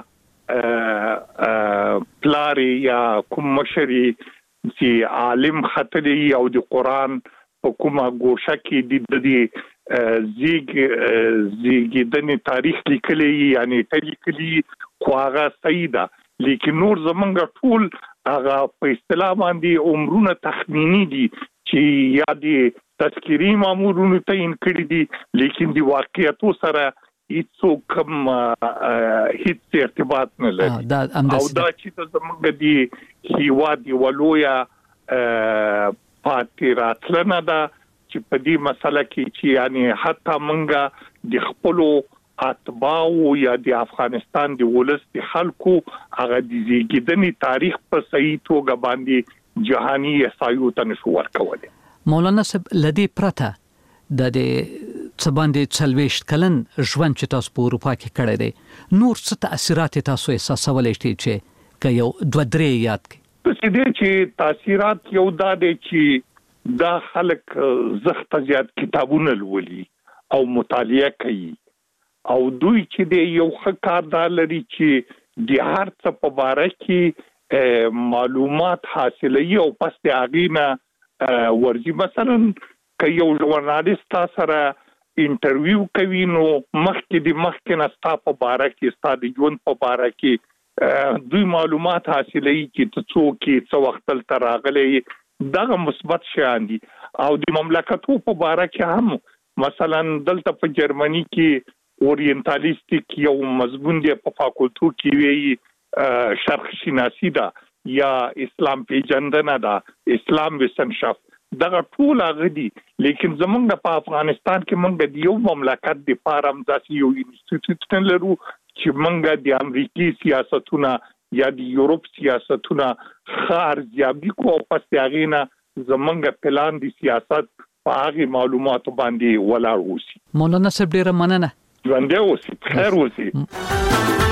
یا کوم مشري چې عالم خطري او د قران په کومه ګوشه کې د زیږیدنې تاریخ لیکلي یعنی لیکلي خو هغه صحیح ده، لیکن نور زمونږ ټول هغه په اصطلاح باندې عمرونه تخمینی دي چې یا د تذکری مامورونو تعین کړی دي، لیکن د واقعیتو سره هیڅ کوم هیڅ ارتباط نه لري. او دا چې زمونږ د هیواد ولویا پاتې راتلنه ده چې په دې مسله کې چې یعنی حتی مونږ د خپلو اتباعو یا د افغانستان د ولس د خلکو هغه د زیږیدنې تاریخ په صحیح توګه باندې جهاني احصایو ته نشو ورکولی. مولانا صاحب لدی پرته د څباندې 40 کلن ژوند چې تاسو په اروپا کې کړی دی، نور څه تاثیرات تاسو احساسولای شئ چې که یو 2-3 یاد کړئ؟ څه دي چې تاثیرات یو دا دي چې دا خلک زخت زیات کتابونه لولي او مطالعه کوي، او دوی چې د یو ښه کار لري چې د هر څه په اړه کې معلومات حاصلوي او پس د هغې نه ورځي. مثلا که یو ژورنالیست سره انټرویو کوي نو مخکې نه ستا په اړه کې ستا د ژوند په اړه کې دوی معلومات حاصلوي چې ته څوک یې، څه وخت دلته راغلی، دغه مثبت شیان دي. او د مملکتو په اړه کې هم مثلا دلته په جرمني کې اورینټالیستیک یو مضمون دی په فاکولټو کې وی شرق شناسی ده یا اسلام پیژندنه ده، اسلام وسنشافت، دغه ټول هغه دي. لیکن زمونږ په افغانستان کې مونږ د یو مملکت د فارم داسې یو انسټیټیوټ لرو چې مونږ د امریکای سیاستونه یا د یورپ سیاستونه ارزیابي کوو، پس هغه نه زمونږ پلان د سیاست په هغه معلوماتو باندې ولاړ اوسي. مولانا صاحب ډیره مننه. ژوندی اوسئ، خیر اوسئ.